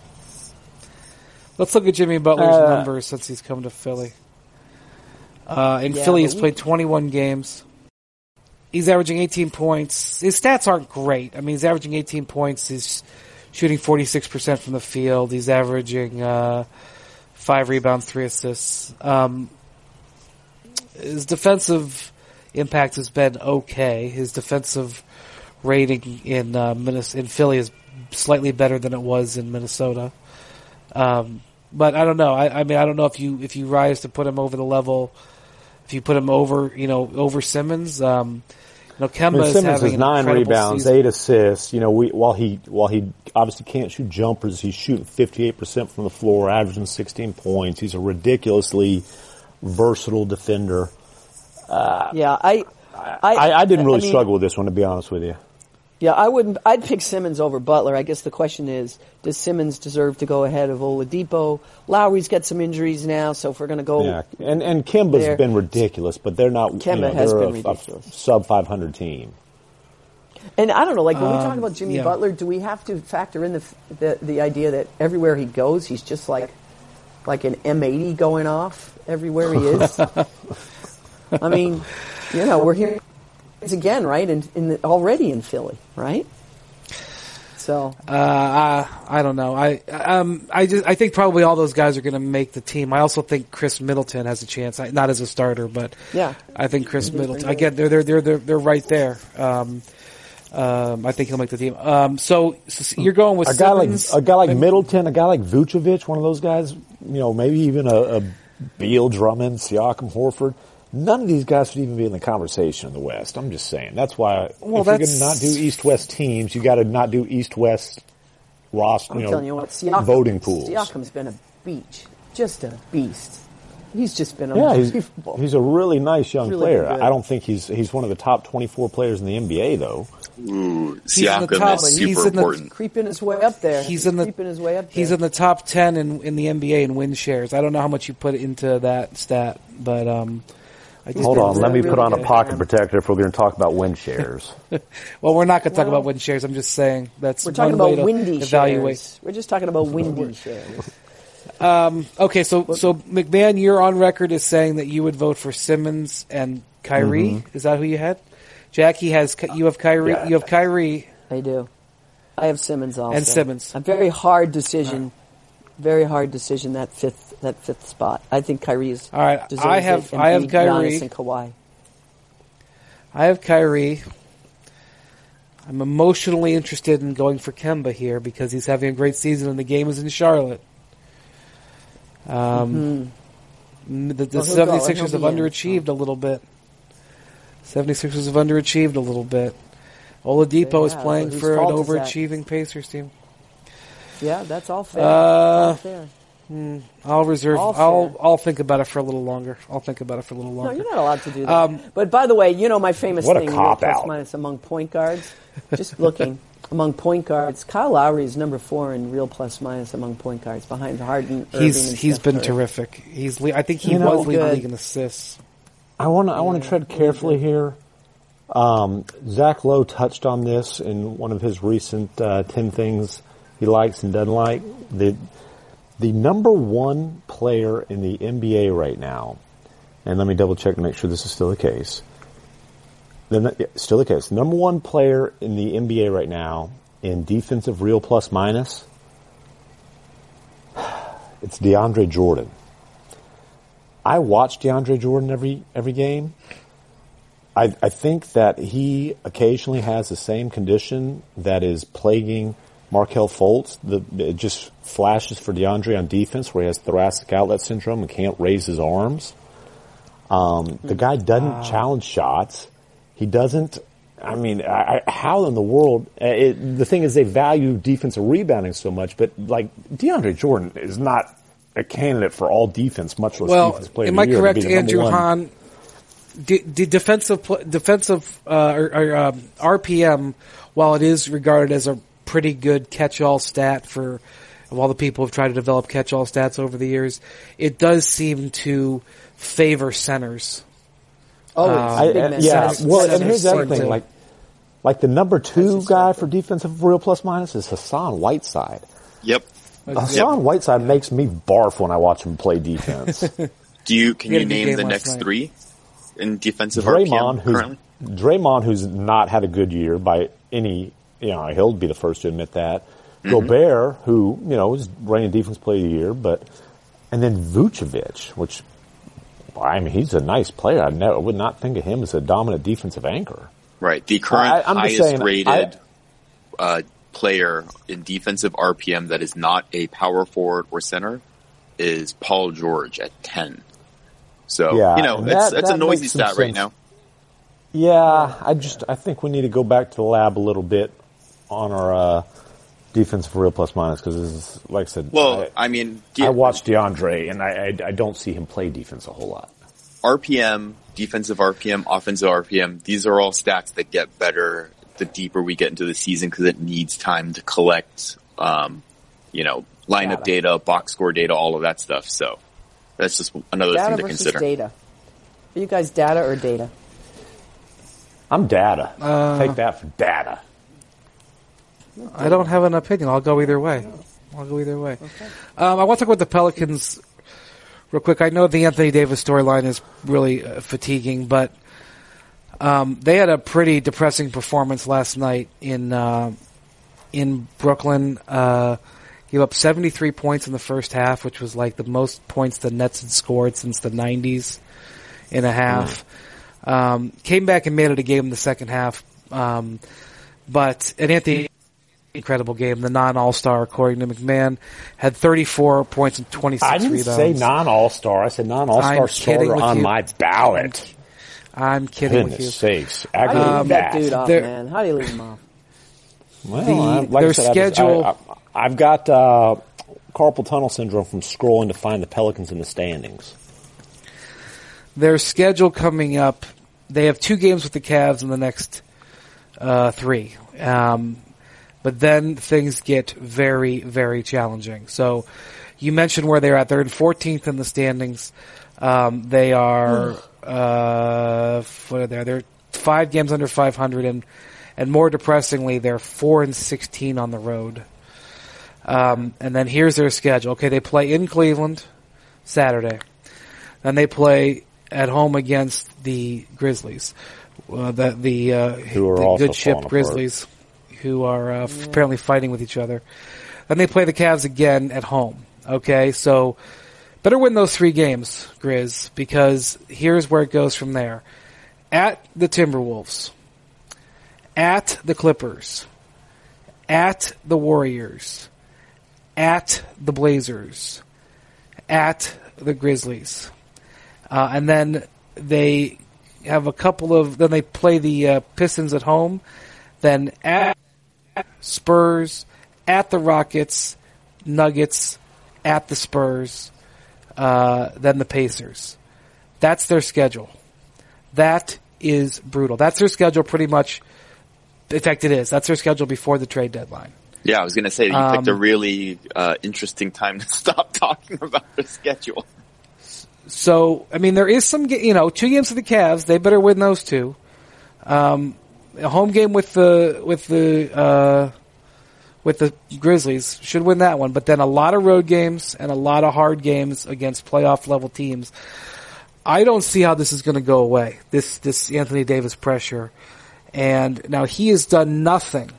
Let's look at Jimmy Butler's Uh, numbers since he's come to Philly. Uh, in Yeah, Philly, but he's we- played twenty-one games. He's averaging eighteen points. His stats aren't great. I mean, he's averaging eighteen points. He's shooting forty-six percent from the field. He's averaging uh, five rebounds, three assists. Um, his defensive impact has been okay. His defensive rating in uh, Minnes- in Philly is slightly better than it was in Minnesota. Um, but I don't know. I, I mean, I don't know if you if you rise to put him over the level, if you put him over, you know, over Simmons. Um, you know, Kemba I mean, is Simmons having has an nine incredible rebounds, season. eight assists. You know, we, while he while he obviously can't shoot jumpers, he's shooting fifty-eight percent from the floor, averaging sixteen points. He's a ridiculously versatile defender. Yeah, I, I, I, I didn't really I mean, struggle with this one, to be honest with you. Yeah, I wouldn't. I'd pick Simmons over Butler. I guess the question is, does Simmons deserve to go ahead of Oladipo? Lowry's got some injuries now, so if we're going to go, Yeah, and and Kemba's there. been ridiculous, but they're not. Kemba you know, has they're been a, a ridiculous. sub five hundred team. and I don't know, like when we Um, talk about Jimmy yeah. Butler, do we have to factor in the, the the idea that everywhere he goes, he's just like like an M eighty going off everywhere he is? I mean, you know, we're here again, right? In, in the, already in Philly, right? So Uh, I, I don't know. I um I just I think probably all those guys are going to make the team. I also think Chris Middleton has a chance, I- not as a starter, but Yeah. I think Chris He's Middleton. pretty Again, they're they're they're they're they're right there. Um, um, I think he'll make the team. Um, so, so you're going with A guy like Simmons, a guy like Mc- Middleton, a guy like Vucevic, one of those guys. You know, maybe even a, a Beal, Drummond, Siakam, Horford. none of these guys should even be in the conversation in the West. I'm just saying. That's why Well, if you're going that's- to not do East-West teams, you got to not do East-West roster, I'm you know, telling you what, Siakam, voting pools. Siakam's been a beach, just a beast. He's just been Yeah, he's, unbelievable. he's a really nice young Really player. good. I don't think he's he's one of the top twenty-four players in the N B A, though. Ooh, He's in the Siakam top- is he's super in the- important. creeping his way up there. He's in the creeping his way up there. He's in the top ten in in the N B A in win shares. I don't know how much you put into that stat, but um, I just Hold been on, let me really put on a good. pocket protector if we're going to talk about win shares. Well, we're not going to talk Well, about win shares. I'm just saying that's We're talking one way about to windy evaluate. shares. We're just talking about windy shares. Okay, so so McMahon, you're on record as saying that you would vote for Simmons and Kyrie. Is that who you had? Jackie has you have Kyrie. Yeah. You have Kyrie. I do. I have Simmons also. And Simmons. A very hard decision. Very hard decision. That fifth. That fifth spot. I think Kyrie's. All right, deserves I have- it, and I have beat Kyrie. Giannis and Kawhi. I have Kyrie. I'm emotionally interested in going for Kemba here because he's having a great season and the game is in Charlotte. Um, The, the Well, he'll go, and 76ers he'll have be in, underachieved a little bit. 76ers have underachieved a little bit. Oladipo is Yeah, playing but whose for an fault is that? overachieving Pacers team. Yeah, that's all fair. Uh, all fair. I'll reserve. All I'll fair. I'll think about it for a little longer. I'll think about it for a little No, longer. you're not allowed to do that. Um, but by the way, you know my famous What a thing, real cop-out. plus minus among point guards. Just looking among point guards, Kyle Lowry is number four in real plus minus among point guards, behind Harden. Irving, he's and he's Steph been Curry. terrific. He's. le- I think he You know, was leading the good. league in assists. I want to I want to tread carefully here. Um, Zach Lowe touched on this in one of his recent uh, ten things he likes and doesn't like. The the number one player in the N B A right now, and let me double check to make sure this is still the case. The, yeah, still the case. Number one player in the N B A right now in defensive real plus minus, it's DeAndre Jordan. I watch DeAndre Jordan every every game. I, I think that he occasionally has the same condition that is plaguing Markelle Fultz. The, it just flashes for DeAndre on defense where he has thoracic outlet syndrome and can't raise his arms. Um, the guy doesn't challenge shots. He doesn't, I mean, I, I, how in the world, uh, it, the thing is they value defensive rebounding so much, but like DeAndre Jordan is not a candidate for all defense, much less Well, defense player am of I the year to correct, be the number Andrew one. Hahn? The, the defensive pl- defensive uh, or, or um, R P M, while it is regarded as a pretty good catch-all stat for of all the people who've tried to develop catch-all stats over the years, it does seem to favor centers. Always. I, Big uh, man. yeah, Centers- well, and centers here's the other certainly. thing, like, like the number two That's guy expected. for defensive real plus minus is Hassan Whiteside. Yep. Hassan Whiteside makes me barf when I watch him play defense. Do you can He had you a good name game the last next night. three in defensive R P M Draymond, who's currently? Draymond, who's not had a good year by any, you know, he'll be the first to admit that. Mm-hmm. Gobert, who you know is reigning defense player of the year, but and then Vucevic, which I mean he's a nice player. I never would not think of him as a dominant defensive anchor. Right. The current I- I'm just highest saying, rated I- uh, player in defensive R P M that is not a power forward or center is Paul George at ten. So, Yeah, you know, and that's, that- that's a that noisy makes some stat right sense. now. Yeah, I just I think we need to go back to the lab a little bit on our uh, defensive real plus minus because this is like I said. Well, I, I mean, I watch DeAndre and I, I I don't see him play defense a whole lot. R P M, defensive R P M, offensive R P M, these are all stats that get better the deeper we get into the season because it needs time to collect, um, you know, lineup Data. data, box score data, all of that stuff. So that's just another Data thing to versus consider. data. Are you guys data or data? I'm data. Uh, Take that for data. I don't have an opinion. I'll go either way. I'll go either way. Um, I want to talk about the Pelicans real quick. I know the Anthony Davis storyline is really uh, fatiguing, but um, they had a pretty depressing performance last night in uh, in Brooklyn. Uh, gave up seventy-three points in the first half, which was like the most points the Nets had scored since the nineties in a half. Um, came back and made it a game in the second half. Um, but and Anthony incredible game. The non-All-Star, according to McMahon, had thirty-four points and twenty-six I didn't rebounds. say non-All-Star. I said non-All-Star I'm kidding starter with on you. my ballot. I'm kidding Goodness with you. sakes. How do you Aggravating leave that that. dude off, They're- man? How do you leave him off? Well, The- I- like their I said, I just- schedule- I, I, I've got uh, carpal tunnel syndrome from scrolling to find the Pelicans in the standings. Their schedule coming up, they have two games with the Cavs in the next uh, three. Um, but then things get very, very challenging. So you mentioned where they're at. They're in fourteenth in the standings. Um, they are, uh, what are they? They're five games under five hundred, and, and more depressingly, they're four and sixteen on the road. Um, and then here's their schedule. Okay, they play in Cleveland Saturday. Then they play at home against the Grizzlies, uh, the the, uh, Who are the also good ship falling apart. Grizzlies, who are uh, f- apparently fighting with each other. Then they play the Cavs again at home. Okay, so better win those three games, Grizz, because here's where it goes from there: at the Timberwolves, at the Clippers, at the Warriors, at the Blazers, at the Grizzlies. Uh, and then they have a couple of, then they play the uh, Pistons at home, then at Spurs, at the Rockets, Nuggets, at the Spurs, uh, then the Pacers. That's their schedule. That is brutal. That's their schedule pretty much, in fact it is, that's their schedule before the trade deadline. Yeah, I was going to say, you Um, picked a really uh, interesting time to stop talking about the schedule. So, I mean, there is some, ga- you know, two games for the Cavs. They better win those two. Um, a home game with the with the uh, with the Grizzlies should win that one. But then a lot of road games and a lot of hard games against playoff level teams. I don't see how this is going to go away. This this Anthony Davis pressure, and now he has done nothing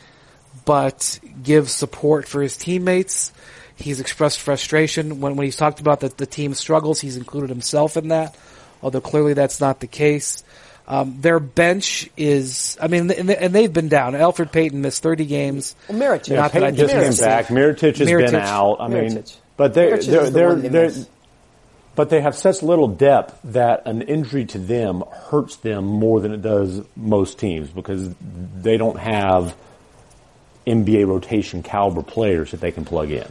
but give support for his teammates. He's expressed frustration when, when he's talked about the, the team's struggles. He's included himself in that, although clearly that's not the case. Um, their bench is, I mean, and, they, and they've been down. Elfrid Payton missed thirty games. Well, Mirotic. Yeah, Not that I Payton just think came Mirotic- back. Mirotic has Mirotic. been out. I mean, Mirotic. but they Mirotic they're is the they're, one they they're miss. but they have such little depth that an injury to them hurts them more than it does most teams because they don't have N B A rotation caliber players that they can plug in.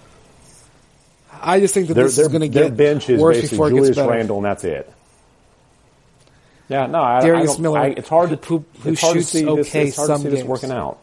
I just think that Their, this their, is going to their get bench is worse basically before it Julius gets better. Randle, and that's it. Yeah, no, I, I Darius don't, Miller, I, it's hard to who- who it's hard shoots to see this, okay it's hard some to see this games. working out.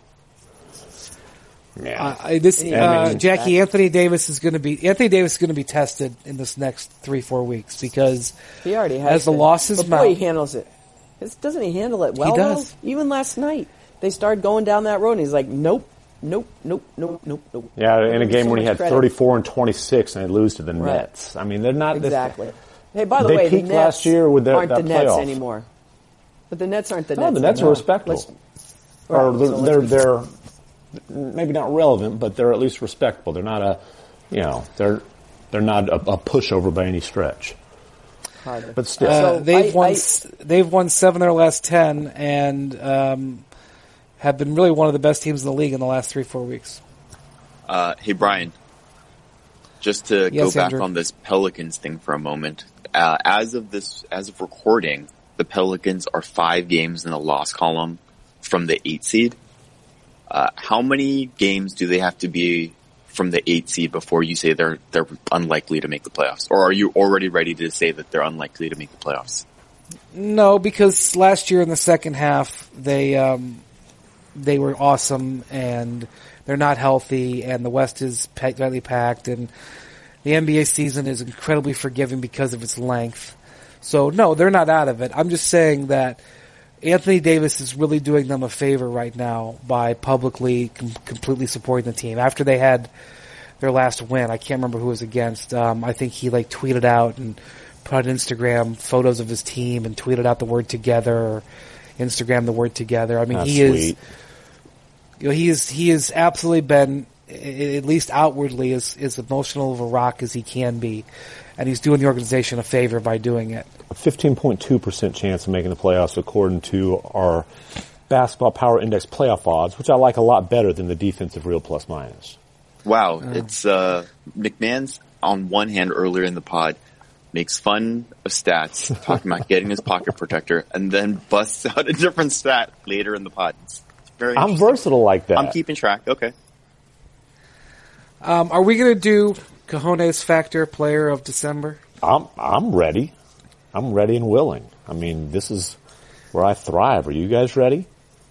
Yeah, Uh, this, I uh, mean- Jackie, Anthony Davis is going to be Anthony Davis is going to be tested in this next three four weeks because He already has. as the been. losses but mount, boy, he handles it. It's, doesn't he handle it well? does. though? Even last night, they started going down that road, and he's like, "Nope, nope, nope, nope, nope, nope." yeah, in a Give him game so when he much had credit. thirty-four and twenty-six, and they lose to the Right. Nets. I mean, they're not Exactly. Hey, by the They way, the peaked Nets last year with their- aren't that the Nets playoff. anymore. But the Nets aren't the No, Nets. the Nets are anymore. respectable. Let's- or Right, they're, so let's they're be- they're maybe not relevant, but they're at least respectable. They're not a, you know, they're they're not a, a pushover by any stretch. Hardly. But still, uh, So they've I- won I- s they've won seven of their last ten and um, have been really one of the best teams in the league in the last three four weeks. Uh, hey, Brian, just to Yes, go back Andrew. on this Pelicans thing for a moment. Uh, as of this, as of recording, the Pelicans are five games in the loss column from the eight seed. Uh, how many games do they have to be from the eight seed before you say they're they're unlikely to make the playoffs, or are you already ready to say that they're unlikely to make the playoffs? No, because last year in the second half they um, they were awesome and they're not healthy and the West is packed- tightly packed and the N B A season is incredibly forgiving because of its length. So no, they're not out of it. I'm just saying that Anthony Davis is really doing them a favor right now by publicly com- completely supporting the team. After they had their last win, I can't remember who it was against. Um, I think he like tweeted out and put on Instagram photos of his team and tweeted out the word together or Instagram the word together. I mean, That's he is, sweet. you know, he is, he has absolutely been, i- at least outwardly, as, as emotional of a rock as he can be. And he's doing the organization a favor by doing it. fifteen point two percent chance of making the playoffs according to our Basketball Power Index playoff odds, which I like a lot better than the defensive real plus minus. Wow, oh. it's uh, McMahon's on one hand earlier in the pod makes fun of stats, talking about getting his pocket protector, and then busts out a different stat later in the pod. It's very. I'm versatile like that. I'm keeping track. Okay. Um, are we going to do Cojones Factor Player of December? I'm I'm ready. I'm ready and willing. I mean, this is where I thrive. Are you guys ready?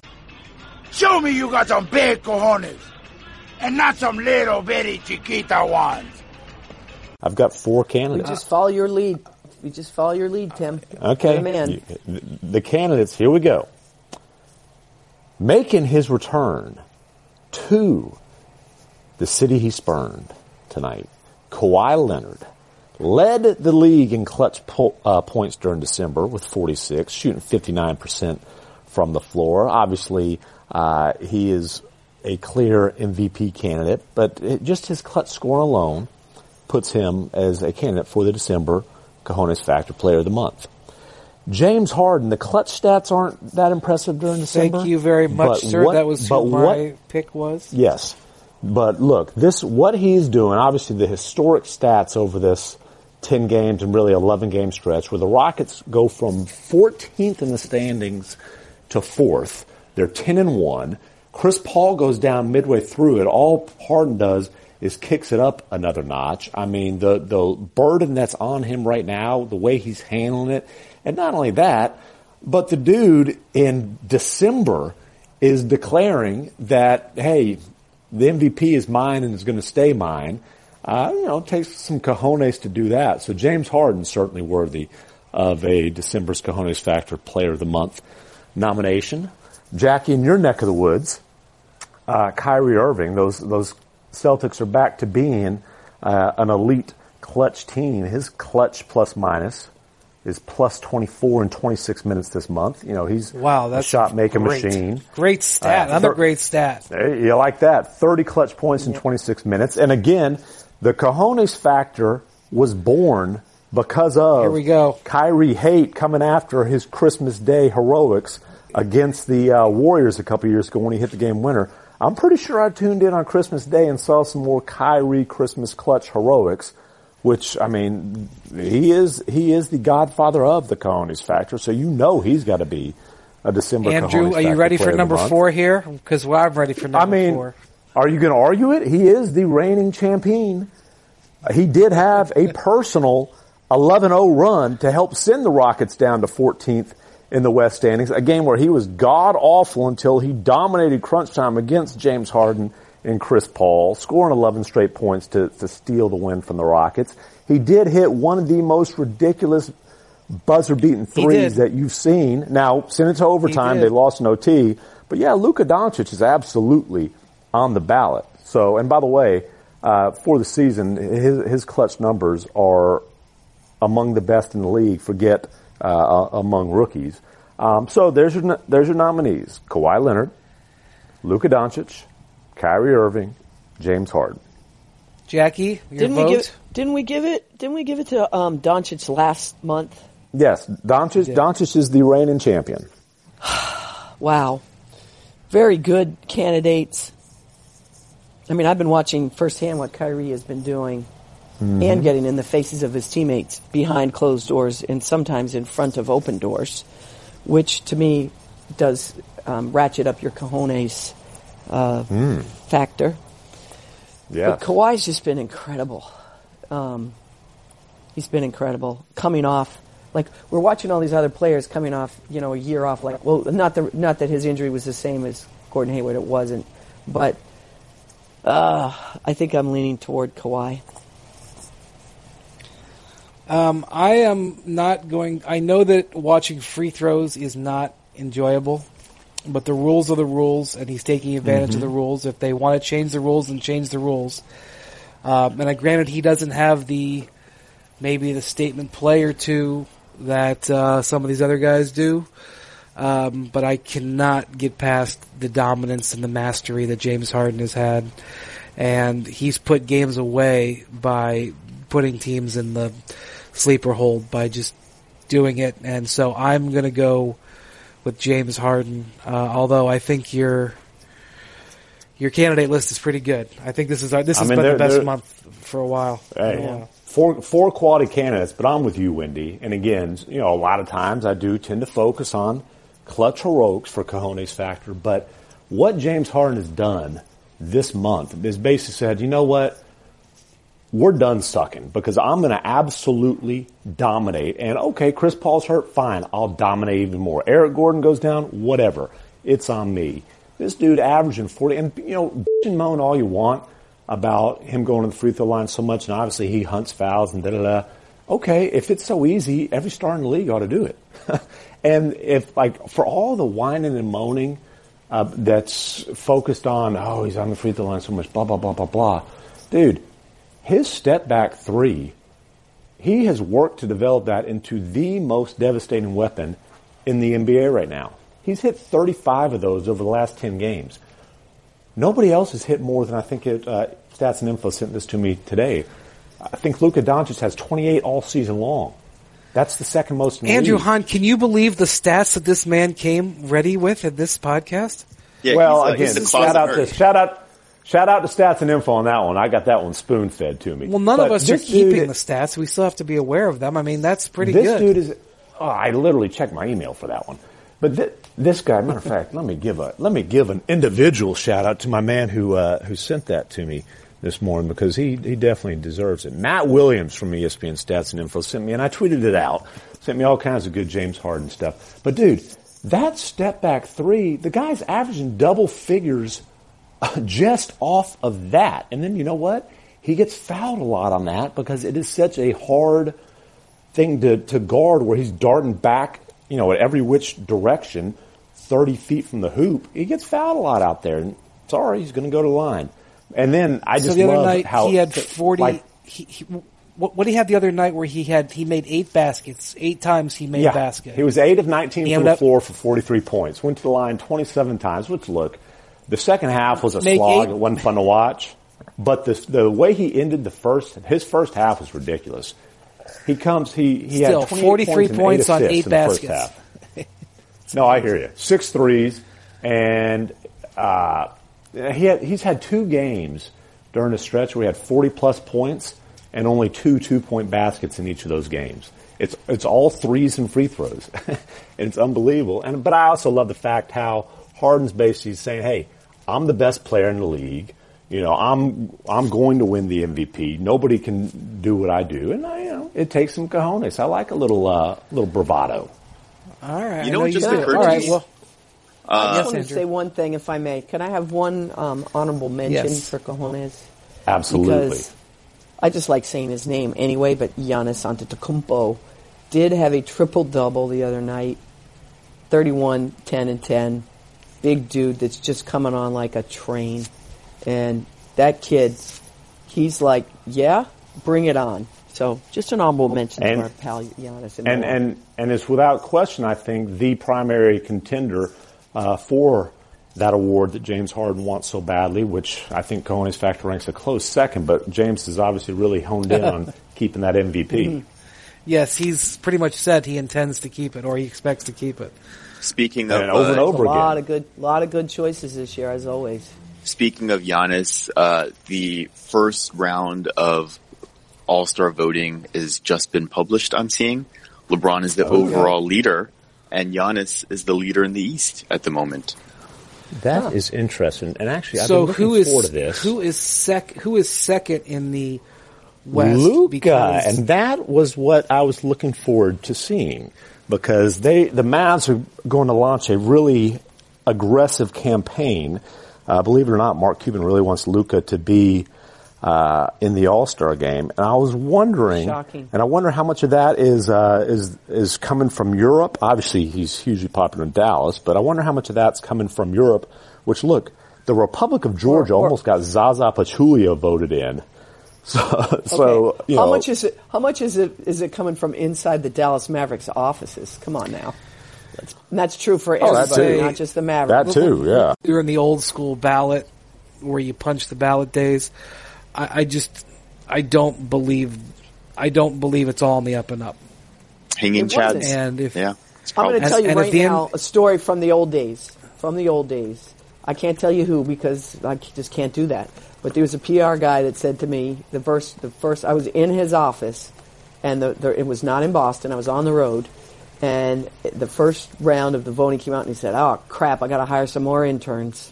Show me you got some big cojones, and not some little bitty chiquita ones. I've got four candidates. We just follow your lead. We just follow your lead, Tim. Okay. Man. The candidates, here we go. Making his return to the city he spurned tonight, Kawhi Leonard led the league in clutch po- uh, points during December with forty-six, shooting fifty-nine percent from the floor. Obviously, uh, he is a clear M V P candidate, but it, just his clutch score alone puts him as a candidate for the December Cojones Factor Player of the Month. James Harden, the clutch stats aren't that impressive during December. Thank you very much, sir. What, that was who my what, pick was. Yes. But look, this, what he's doing, obviously the historic stats over this ten games and really eleven game stretch where the Rockets go from fourteenth in the standings to fourth. They're ten and one. Chris Paul goes down midway through it. All Harden does is kicks it up another notch. I mean, the, the burden that's on him right now, the way he's handling it, and not only that, but the dude in December is declaring that, hey, the M V P is mine and is going to stay mine. Uh, you know, it takes some cojones to do that. So James Harden's certainly worthy of a December's Cojones Factor Player of the Month nomination. Jackie, in your neck of the woods, uh, Kyrie Irving, those, those Celtics are back to being uh, an elite clutch team. His clutch plus minus is plus twenty-four in twenty-six minutes this month. You know, he's wow, that's a shot-making machine. Great stat. Uh, Another thir- great stat. You like that. thirty clutch points in twenty-six minutes. And again, the Cojones Factor was born because of Here we go. Kyrie hate coming after his Christmas Day heroics against the uh, Warriors a couple years ago when he hit the game winner. I'm pretty sure I tuned in on Christmas Day and saw some more Kyrie Christmas clutch heroics, which, I mean, he is he is the godfather of the Cojones Factor, so you know he's got to be a December Andrew, Cojones are you ready for number month. four here? Because well, I'm ready for number I mean, four. Are you going to argue it? He is the reigning champion. He did have a personal eleven oh run to help send the Rockets down to fourteenth in the West standings, a game where he was god-awful until he dominated crunch time against James Harden and Chris Paul, scoring eleven straight points to, to steal the win from the Rockets. He did hit one of the most ridiculous buzzer-beaten threes that you've seen. Now, sent it to overtime. They lost in O T. But, yeah, Luka Doncic is absolutely on the ballot. So, and by the way, uh, for the season, his, his clutch numbers are among the best in the league. Forget uh, among rookies. Um, so there's your there's your nominees: Kawhi Leonard, Luka Doncic, Kyrie Irving, James Harden. Jackie, your didn't vote? we give didn't we give it didn't we give it to um, Doncic last month? Yes, Doncic. Doncic is the reigning champion. Wow, very good candidates. I mean, I've been watching firsthand what Kyrie has been doing. Mm-hmm. And getting in the faces of his teammates behind closed doors and sometimes in front of open doors, which to me does um, ratchet up your cojones uh, mm. factor. Yeah. But Kawhi's just been incredible. Um, he's been incredible. Coming off, like we're watching all these other players coming off, you know, a year off. Like, well, not the not that his injury was the same as Gordon Hayward. It wasn't, but uh, I think I'm leaning toward Kawhi. Um, I am not going. I know that watching free throws is not enjoyable, but the rules are the rules, and he's taking advantage mm-hmm. of the rules. If they want to change the rules, then change the rules. Um, and I granted he doesn't have the maybe the statement play or two that uh, some of these other guys do, um, but I cannot get past the dominance and the mastery that James Harden has had, and he's put games away by putting teams in the sleeper hold by just doing it. And so I'm going to go with James Harden. Uh, although I think your your candidate list is pretty good. I think this is our, this has I mean, been the best they're, month for a while. Hey, For a while. Four, four quality candidates, but I'm with you, Wendy. And again, you know, a lot of times I do tend to focus on clutch heroics for cojones factor. But what James Harden has done this month is basically said, you know what? We're done sucking because I'm going to absolutely dominate. And okay, Chris Paul's hurt, fine. I'll dominate even more. Eric Gordon goes down, whatever. It's on me. This dude averaging forty, and you know, bitch and moan all you want about him going to the free throw line so much, and obviously he hunts fouls and da da da. Okay, if it's so easy, every star in the league ought to do it. And if like for all the whining and moaning uh, that's focused on, oh, he's on the free throw line so much, blah blah blah blah blah, dude. His step back three, he has worked to develop that into the most devastating weapon in the N B A right now. He's hit thirty-five of those over the last ten games. Nobody else has hit more than I think it, uh, Stats and Info sent this to me today. I think Luka Doncic has twenty-eight all season long. That's the second most in the Andrew league. Hahn, can you believe the stats that this man came ready with at this podcast? Yeah, well, he's, uh, again, he's a shout closet out to nerd. shout out shout out to Stats and Info on that one. I got that one spoon fed to me. Well, none But of us are this keeping dude- the stats. We still have to be aware of them. I mean, that's pretty this good. dude is. Oh, I literally checked my email for that one. But th- this guy, matter of fact, let me give a let me give an individual shout out to my man who uh, who sent that to me this morning because he he definitely deserves it. Matt Williams from E S P N Stats and Info sent me, and I tweeted it out. Sent me all kinds of good James Harden stuff. But dude, that step back three, the guy's averaging double figures just off of that. And then you know what? He gets fouled a lot on that because it is such a hard thing to, to guard where he's darting back, you know, at every which direction, thirty feet from the hoop. He gets fouled a lot out there. And sorry, he's going to go to the line. And then I just so the other love night how he had forty. Like, he, he, what, what did he have the other night where he had he made eight baskets? Eight times he made yeah, a basket. he was eight of nineteen He from ended the up- floor for forty-three points. Went to the line twenty-seven times. Which look, the second half was a Make slog. eight- It wasn't fun to watch. But the the way he ended the first, his first half was ridiculous. He comes, he he Still, had twenty-eight forty-three points, points and on eight eight assists in the baskets. first half. No, I hear you. Six threes, and uh, he had he's had two games during the stretch where he had forty plus points and only two two point baskets in each of those games. It's it's all threes and free throws, and it's unbelievable. And but I also love the fact how Harden's basically saying, "Hey, I'm the best player in the league. You know, I'm I'm going to win the M V P. Nobody can do what I do." And I, you know, it takes some cojones. I like a little uh, little bravado. All right, You know I what just do. occurred All to right, me? well, I just yes, want to Andrew. say one thing, if I may. Can I have one um, honorable mention Yes. for cojones? Absolutely. Because I just like saying his name anyway, but Giannis Antetokounmpo did have a triple-double the other night, thirty-one, ten, and ten. Big dude that's just coming on like a train. And that kid, he's like, yeah, bring it on. So just an honorable mention And- to our pal Giannis. And and and it's without question, I think, the primary contender uh, for that award that James Harden wants so badly, which I think Cohen's factor ranks a close second, but James has obviously really honed in on keeping that M V P. Mm-hmm. Yes, he's pretty much said he intends to keep it, or he expects to keep it. Speaking of And over and uh, over a lot again. of good, lot of good choices this year, as always. Speaking of Giannis, uh, the first round of All-Star voting has just been published, I'm seeing. LeBron is the Oh, overall leader, and Giannis is the leader in the East at the moment. That is interesting. And actually, I've So been looking who is forward to this. who is sec who is second in the West? Luka, Because and that was what I was looking forward to seeing because they the Mavs are going to launch a really aggressive campaign. Uh, believe it or not, Mark Cuban really wants Luka to be uh, in the All-Star game, and I was wondering, Shocking. and I wonder how much of that is uh, is is coming from Europe. Obviously, he's hugely popular in Dallas, but I wonder how much of that's coming from Europe. Which, look, the Republic of Georgia Or- or- almost got Zaza Pachulia voted in. So, so Okay. you how know, much is it? How much is it? Is it coming from inside the Dallas Mavericks offices? Come on now, that's, and that's true for Oh, that everybody, too. not just the Mavericks. that too, yeah. you're in the old school ballot where you punch the ballot days. I, I just I don't believe I don't believe it's all in the up and up. Hanging It Chads. wasn't. And if Yeah. I'm going to And- tell you and at right the end- now a story from the old days. From the old days. I can't tell you who because I just can't do that. But there was a P R guy that said to me, the first, the first, I was in his office, and the, the, it was not in Boston. I was on the road, and the first round of the voting came out, and he said, "Oh crap, I got to hire some more interns."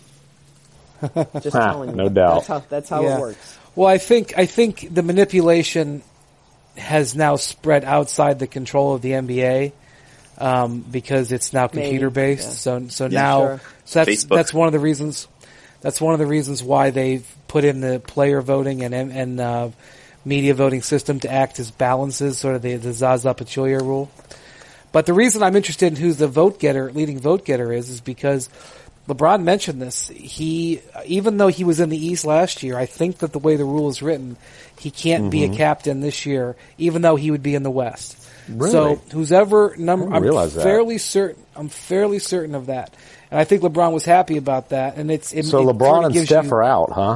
Just telling you. No doubt. That's how, that's how Yeah. it works. Well, I think I think the manipulation has now spread outside the control of the N B A um, because it's now Maybe, computer based. yeah. So so Yeah, now sure. so that's Facebook. that's one of the reasons. That's one of the reasons why they've put in the player voting and and uh, media voting system to act as balances, sort of the, the Zaza Pachulia rule. But the reason I'm interested in who the vote getter, leading vote getter is, is because LeBron mentioned this. He, even though he was in the East last year, I think that the way the rule is written, he can't be a captain this year, even though he would be in the West. Really? So who's ever number, didn't I'm realize that. fairly certain. I'm fairly certain of that, and I think LeBron was happy about that. And it's it, So it LeBron sort of and gives Steph you, are out, huh?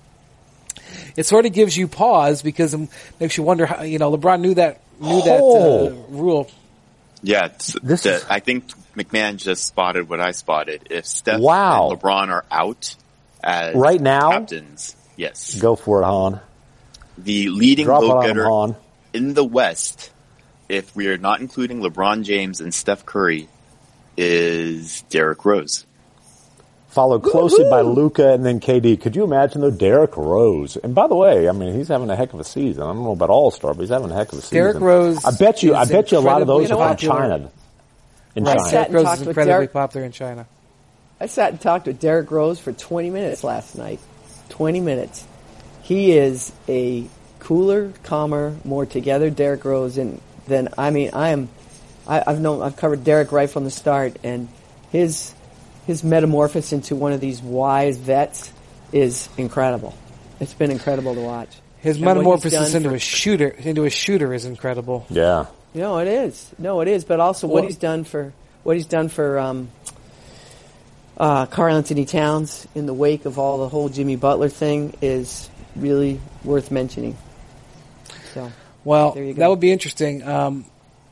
It sort of gives you pause because it makes you wonder how, you know, LeBron knew that knew that Oh. uh, rule. Yeah, it's, This the, is- I think McMahon just spotted what I spotted. If Steph Wow. and LeBron are out as Right now? captains, yes, Go for it, Han. the leading Drop it vote on him, getter Han. in the West, if we are not including LeBron James and Steph Curry, is Derrick Rose. Followed closely by Luka and then K D. Could you imagine, though, Derrick Rose? And by the way, I mean, he's having a heck of a season. I don't know about All-Star, but he's having a heck of a season. Derrick Rose I bet you, I is bet you a lot of those incredibly are from popular. China. In I China. sat Derrick and Rose talked is with incredibly Derrick. popular in China. I sat and talked with Derrick Rose for twenty minutes last night. twenty minutes. He is a cooler, calmer, more together Derrick Rose, and then I mean, I am. I, I've known, I've covered Derrick right from the start, and his his metamorphosis into one of these wise vets is incredible. It's been incredible to watch. His And what he's metamorphosis done into for- a shooter into a shooter is incredible. Yeah. No, it is. No, it is. But also, what Well- he's done for what he's done for um, uh, Karl Anthony Towns in the wake of all the whole Jimmy Butler thing is really worth mentioning. So, Well, There you go. that would be interesting. Um,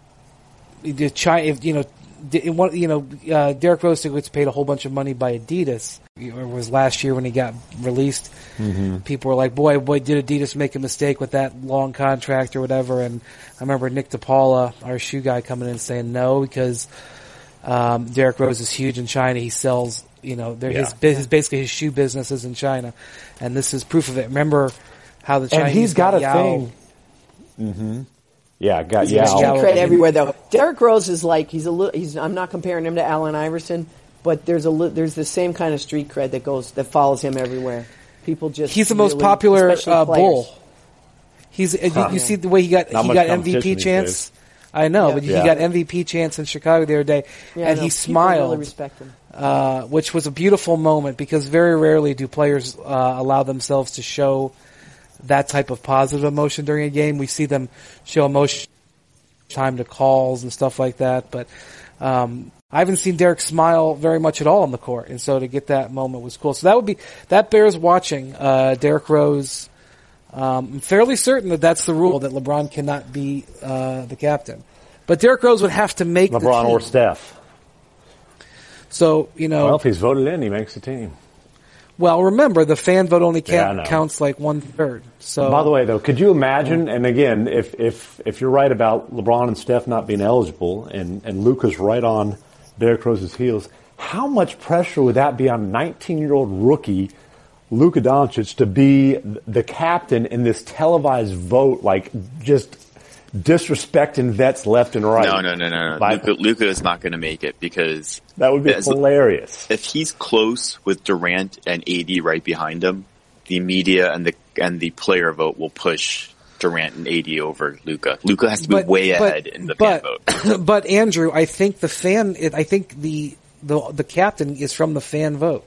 the Chi- if you know, di- in one, you know, uh, Derrick Rose gets paid a whole bunch of money by Adidas. It was last year when he got released. Mm-hmm. People were like, "Boy, boy, did Adidas make a mistake with that long contract or whatever?" And I remember Nick DePaula, our shoe guy, coming in and saying no because um, Derrick Rose is huge in China. He sells, you know, they're his, Yeah. his basically his shoe business is in China, and this is proof of it. Remember how the Chinese And he's got a Yao- thing. Mm-hmm. Yeah, got he's yeah. got street Yao- cred everywhere, though. Derrick Rose is like he's a little. He's. I'm not comparing him to Allen Iverson, but there's a li- there's the same kind of street cred that goes that follows him everywhere. People just He's the most really- popular especially uh, players. bull. He's uh, you, you see the way he got Not he much got competition M V P these chance. days. I know, Yeah. but he Yeah. got M V P chance in Chicago the other day, Yeah, and no, he people smiled, Really respect him. uh, which was a beautiful moment because very rarely do players uh, allow themselves to show that type of positive emotion during a game. We see them show emotion time to calls and stuff like that, but um, I haven't seen Derek smile very much at all on the court, and so to get that moment was cool. So that would be that bears watching. Uh, Derrick Rose. Um, I'm fairly certain that that's the rule that LeBron cannot be uh, the captain, but Derrick Rose would have to make the LeBron team. or Steph. So you know, Well, if he's voted in, he makes the team. well, remember the fan vote only Yeah, I count, know. counts like one third. So By the way, though, could you imagine? And again, if if if you're right about LeBron and Steph not being eligible, and and Luka's right on Derrick Rose's heels, how much pressure would that be on a nineteen-year-old rookie, Luka Doncic, to be the captain in this televised vote? Like just disrespecting vets left and right. No, no, no, no, no. Like- Luka, Luka is not going to make it because That would be as- hilarious. if he's close with Durant and A D right behind him, the media and the and the player vote will push Durant and A D over Luka. Luka has to be way ahead in the but, fan vote. but Andrew, I think the fan, I think the the the captain is from the fan vote.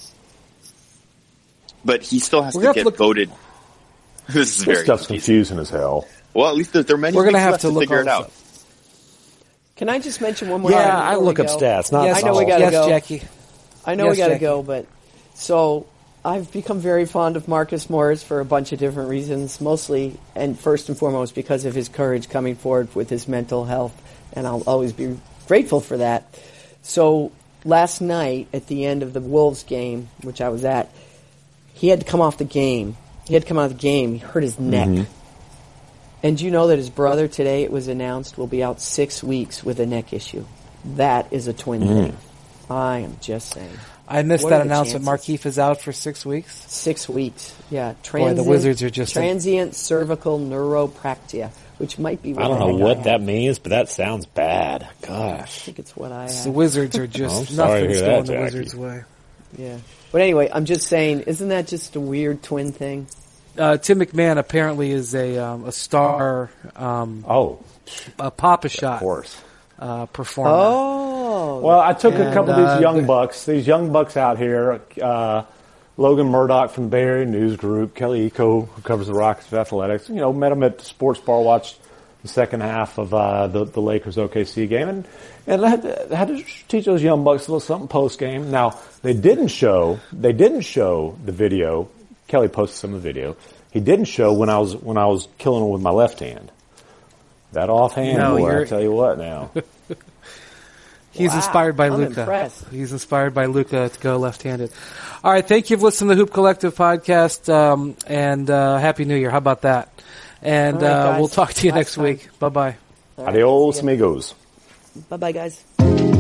But he still has We're to gonna get look- voted. This is This very stuff's confusing. confusing as hell. Well, at least there, there are many We're gonna weeks have left to to, look figure all it this out. up. Can I just mention one more? Yeah, item I before look we up go? stats, not yes, I know we all. gotta yes, go. Jackie. I know Yes, we got to Jackie. go, but so I've become very fond of Marcus Morris for a bunch of different reasons, mostly and first and foremost because of his courage coming forward with his mental health, and I'll always be grateful for that. So last night at the end of the Wolves game, which I was at, he had to come off the game. He had to come out of the game. He hurt his neck. Mm-hmm. And you know that his brother today, it was announced, will be out six weeks with a neck issue. That is a twin Mm. thing. I am just saying. I missed What that are the announcement. chances? Markieff is out for six weeks. Six weeks. Yeah. Boy, Transient, the Wizards are just a- transient cervical neuropractia, which might be what I don't the know heck I what have. that means, but that sounds bad. I Gosh. think it's what I The have. Wizards are I'm just sorry to nothing's hear going that, the Jackie. Wizards' way. Yeah. But anyway, I'm just saying, isn't that just a weird twin thing? Uh, Tim McMahon apparently is a um, a star, um, Oh, a Papa of Shot course. uh, performer. Oh. Well, I took a And, couple of uh, these young the- bucks, these young bucks out here. Uh, Logan Murdoch from the Bay Area News Group, Kelly Eco, who covers the Rockets of Athletics. You know, met him at the Sports Bar, watched the second half of uh, the the Lakers O K C game, and and I had to, I had to teach those young bucks a little something post game. Now they didn't show they didn't show the video. Kelly posted some of the video. He didn't show when I was when I was killing him with my left hand. That offhand, No, boy, I you're- tell you what now. He's Wow, inspired by I'm Luka. impressed. He's inspired by Luka to go left-handed. All right, thank you for listening to the Hoop Collective podcast, um, and uh, Happy New Year. How about that? And All right, uh, guys. we'll talk to you Last next time. week. Bye-bye. All right, Adios, see ya. amigos. Bye-bye, guys.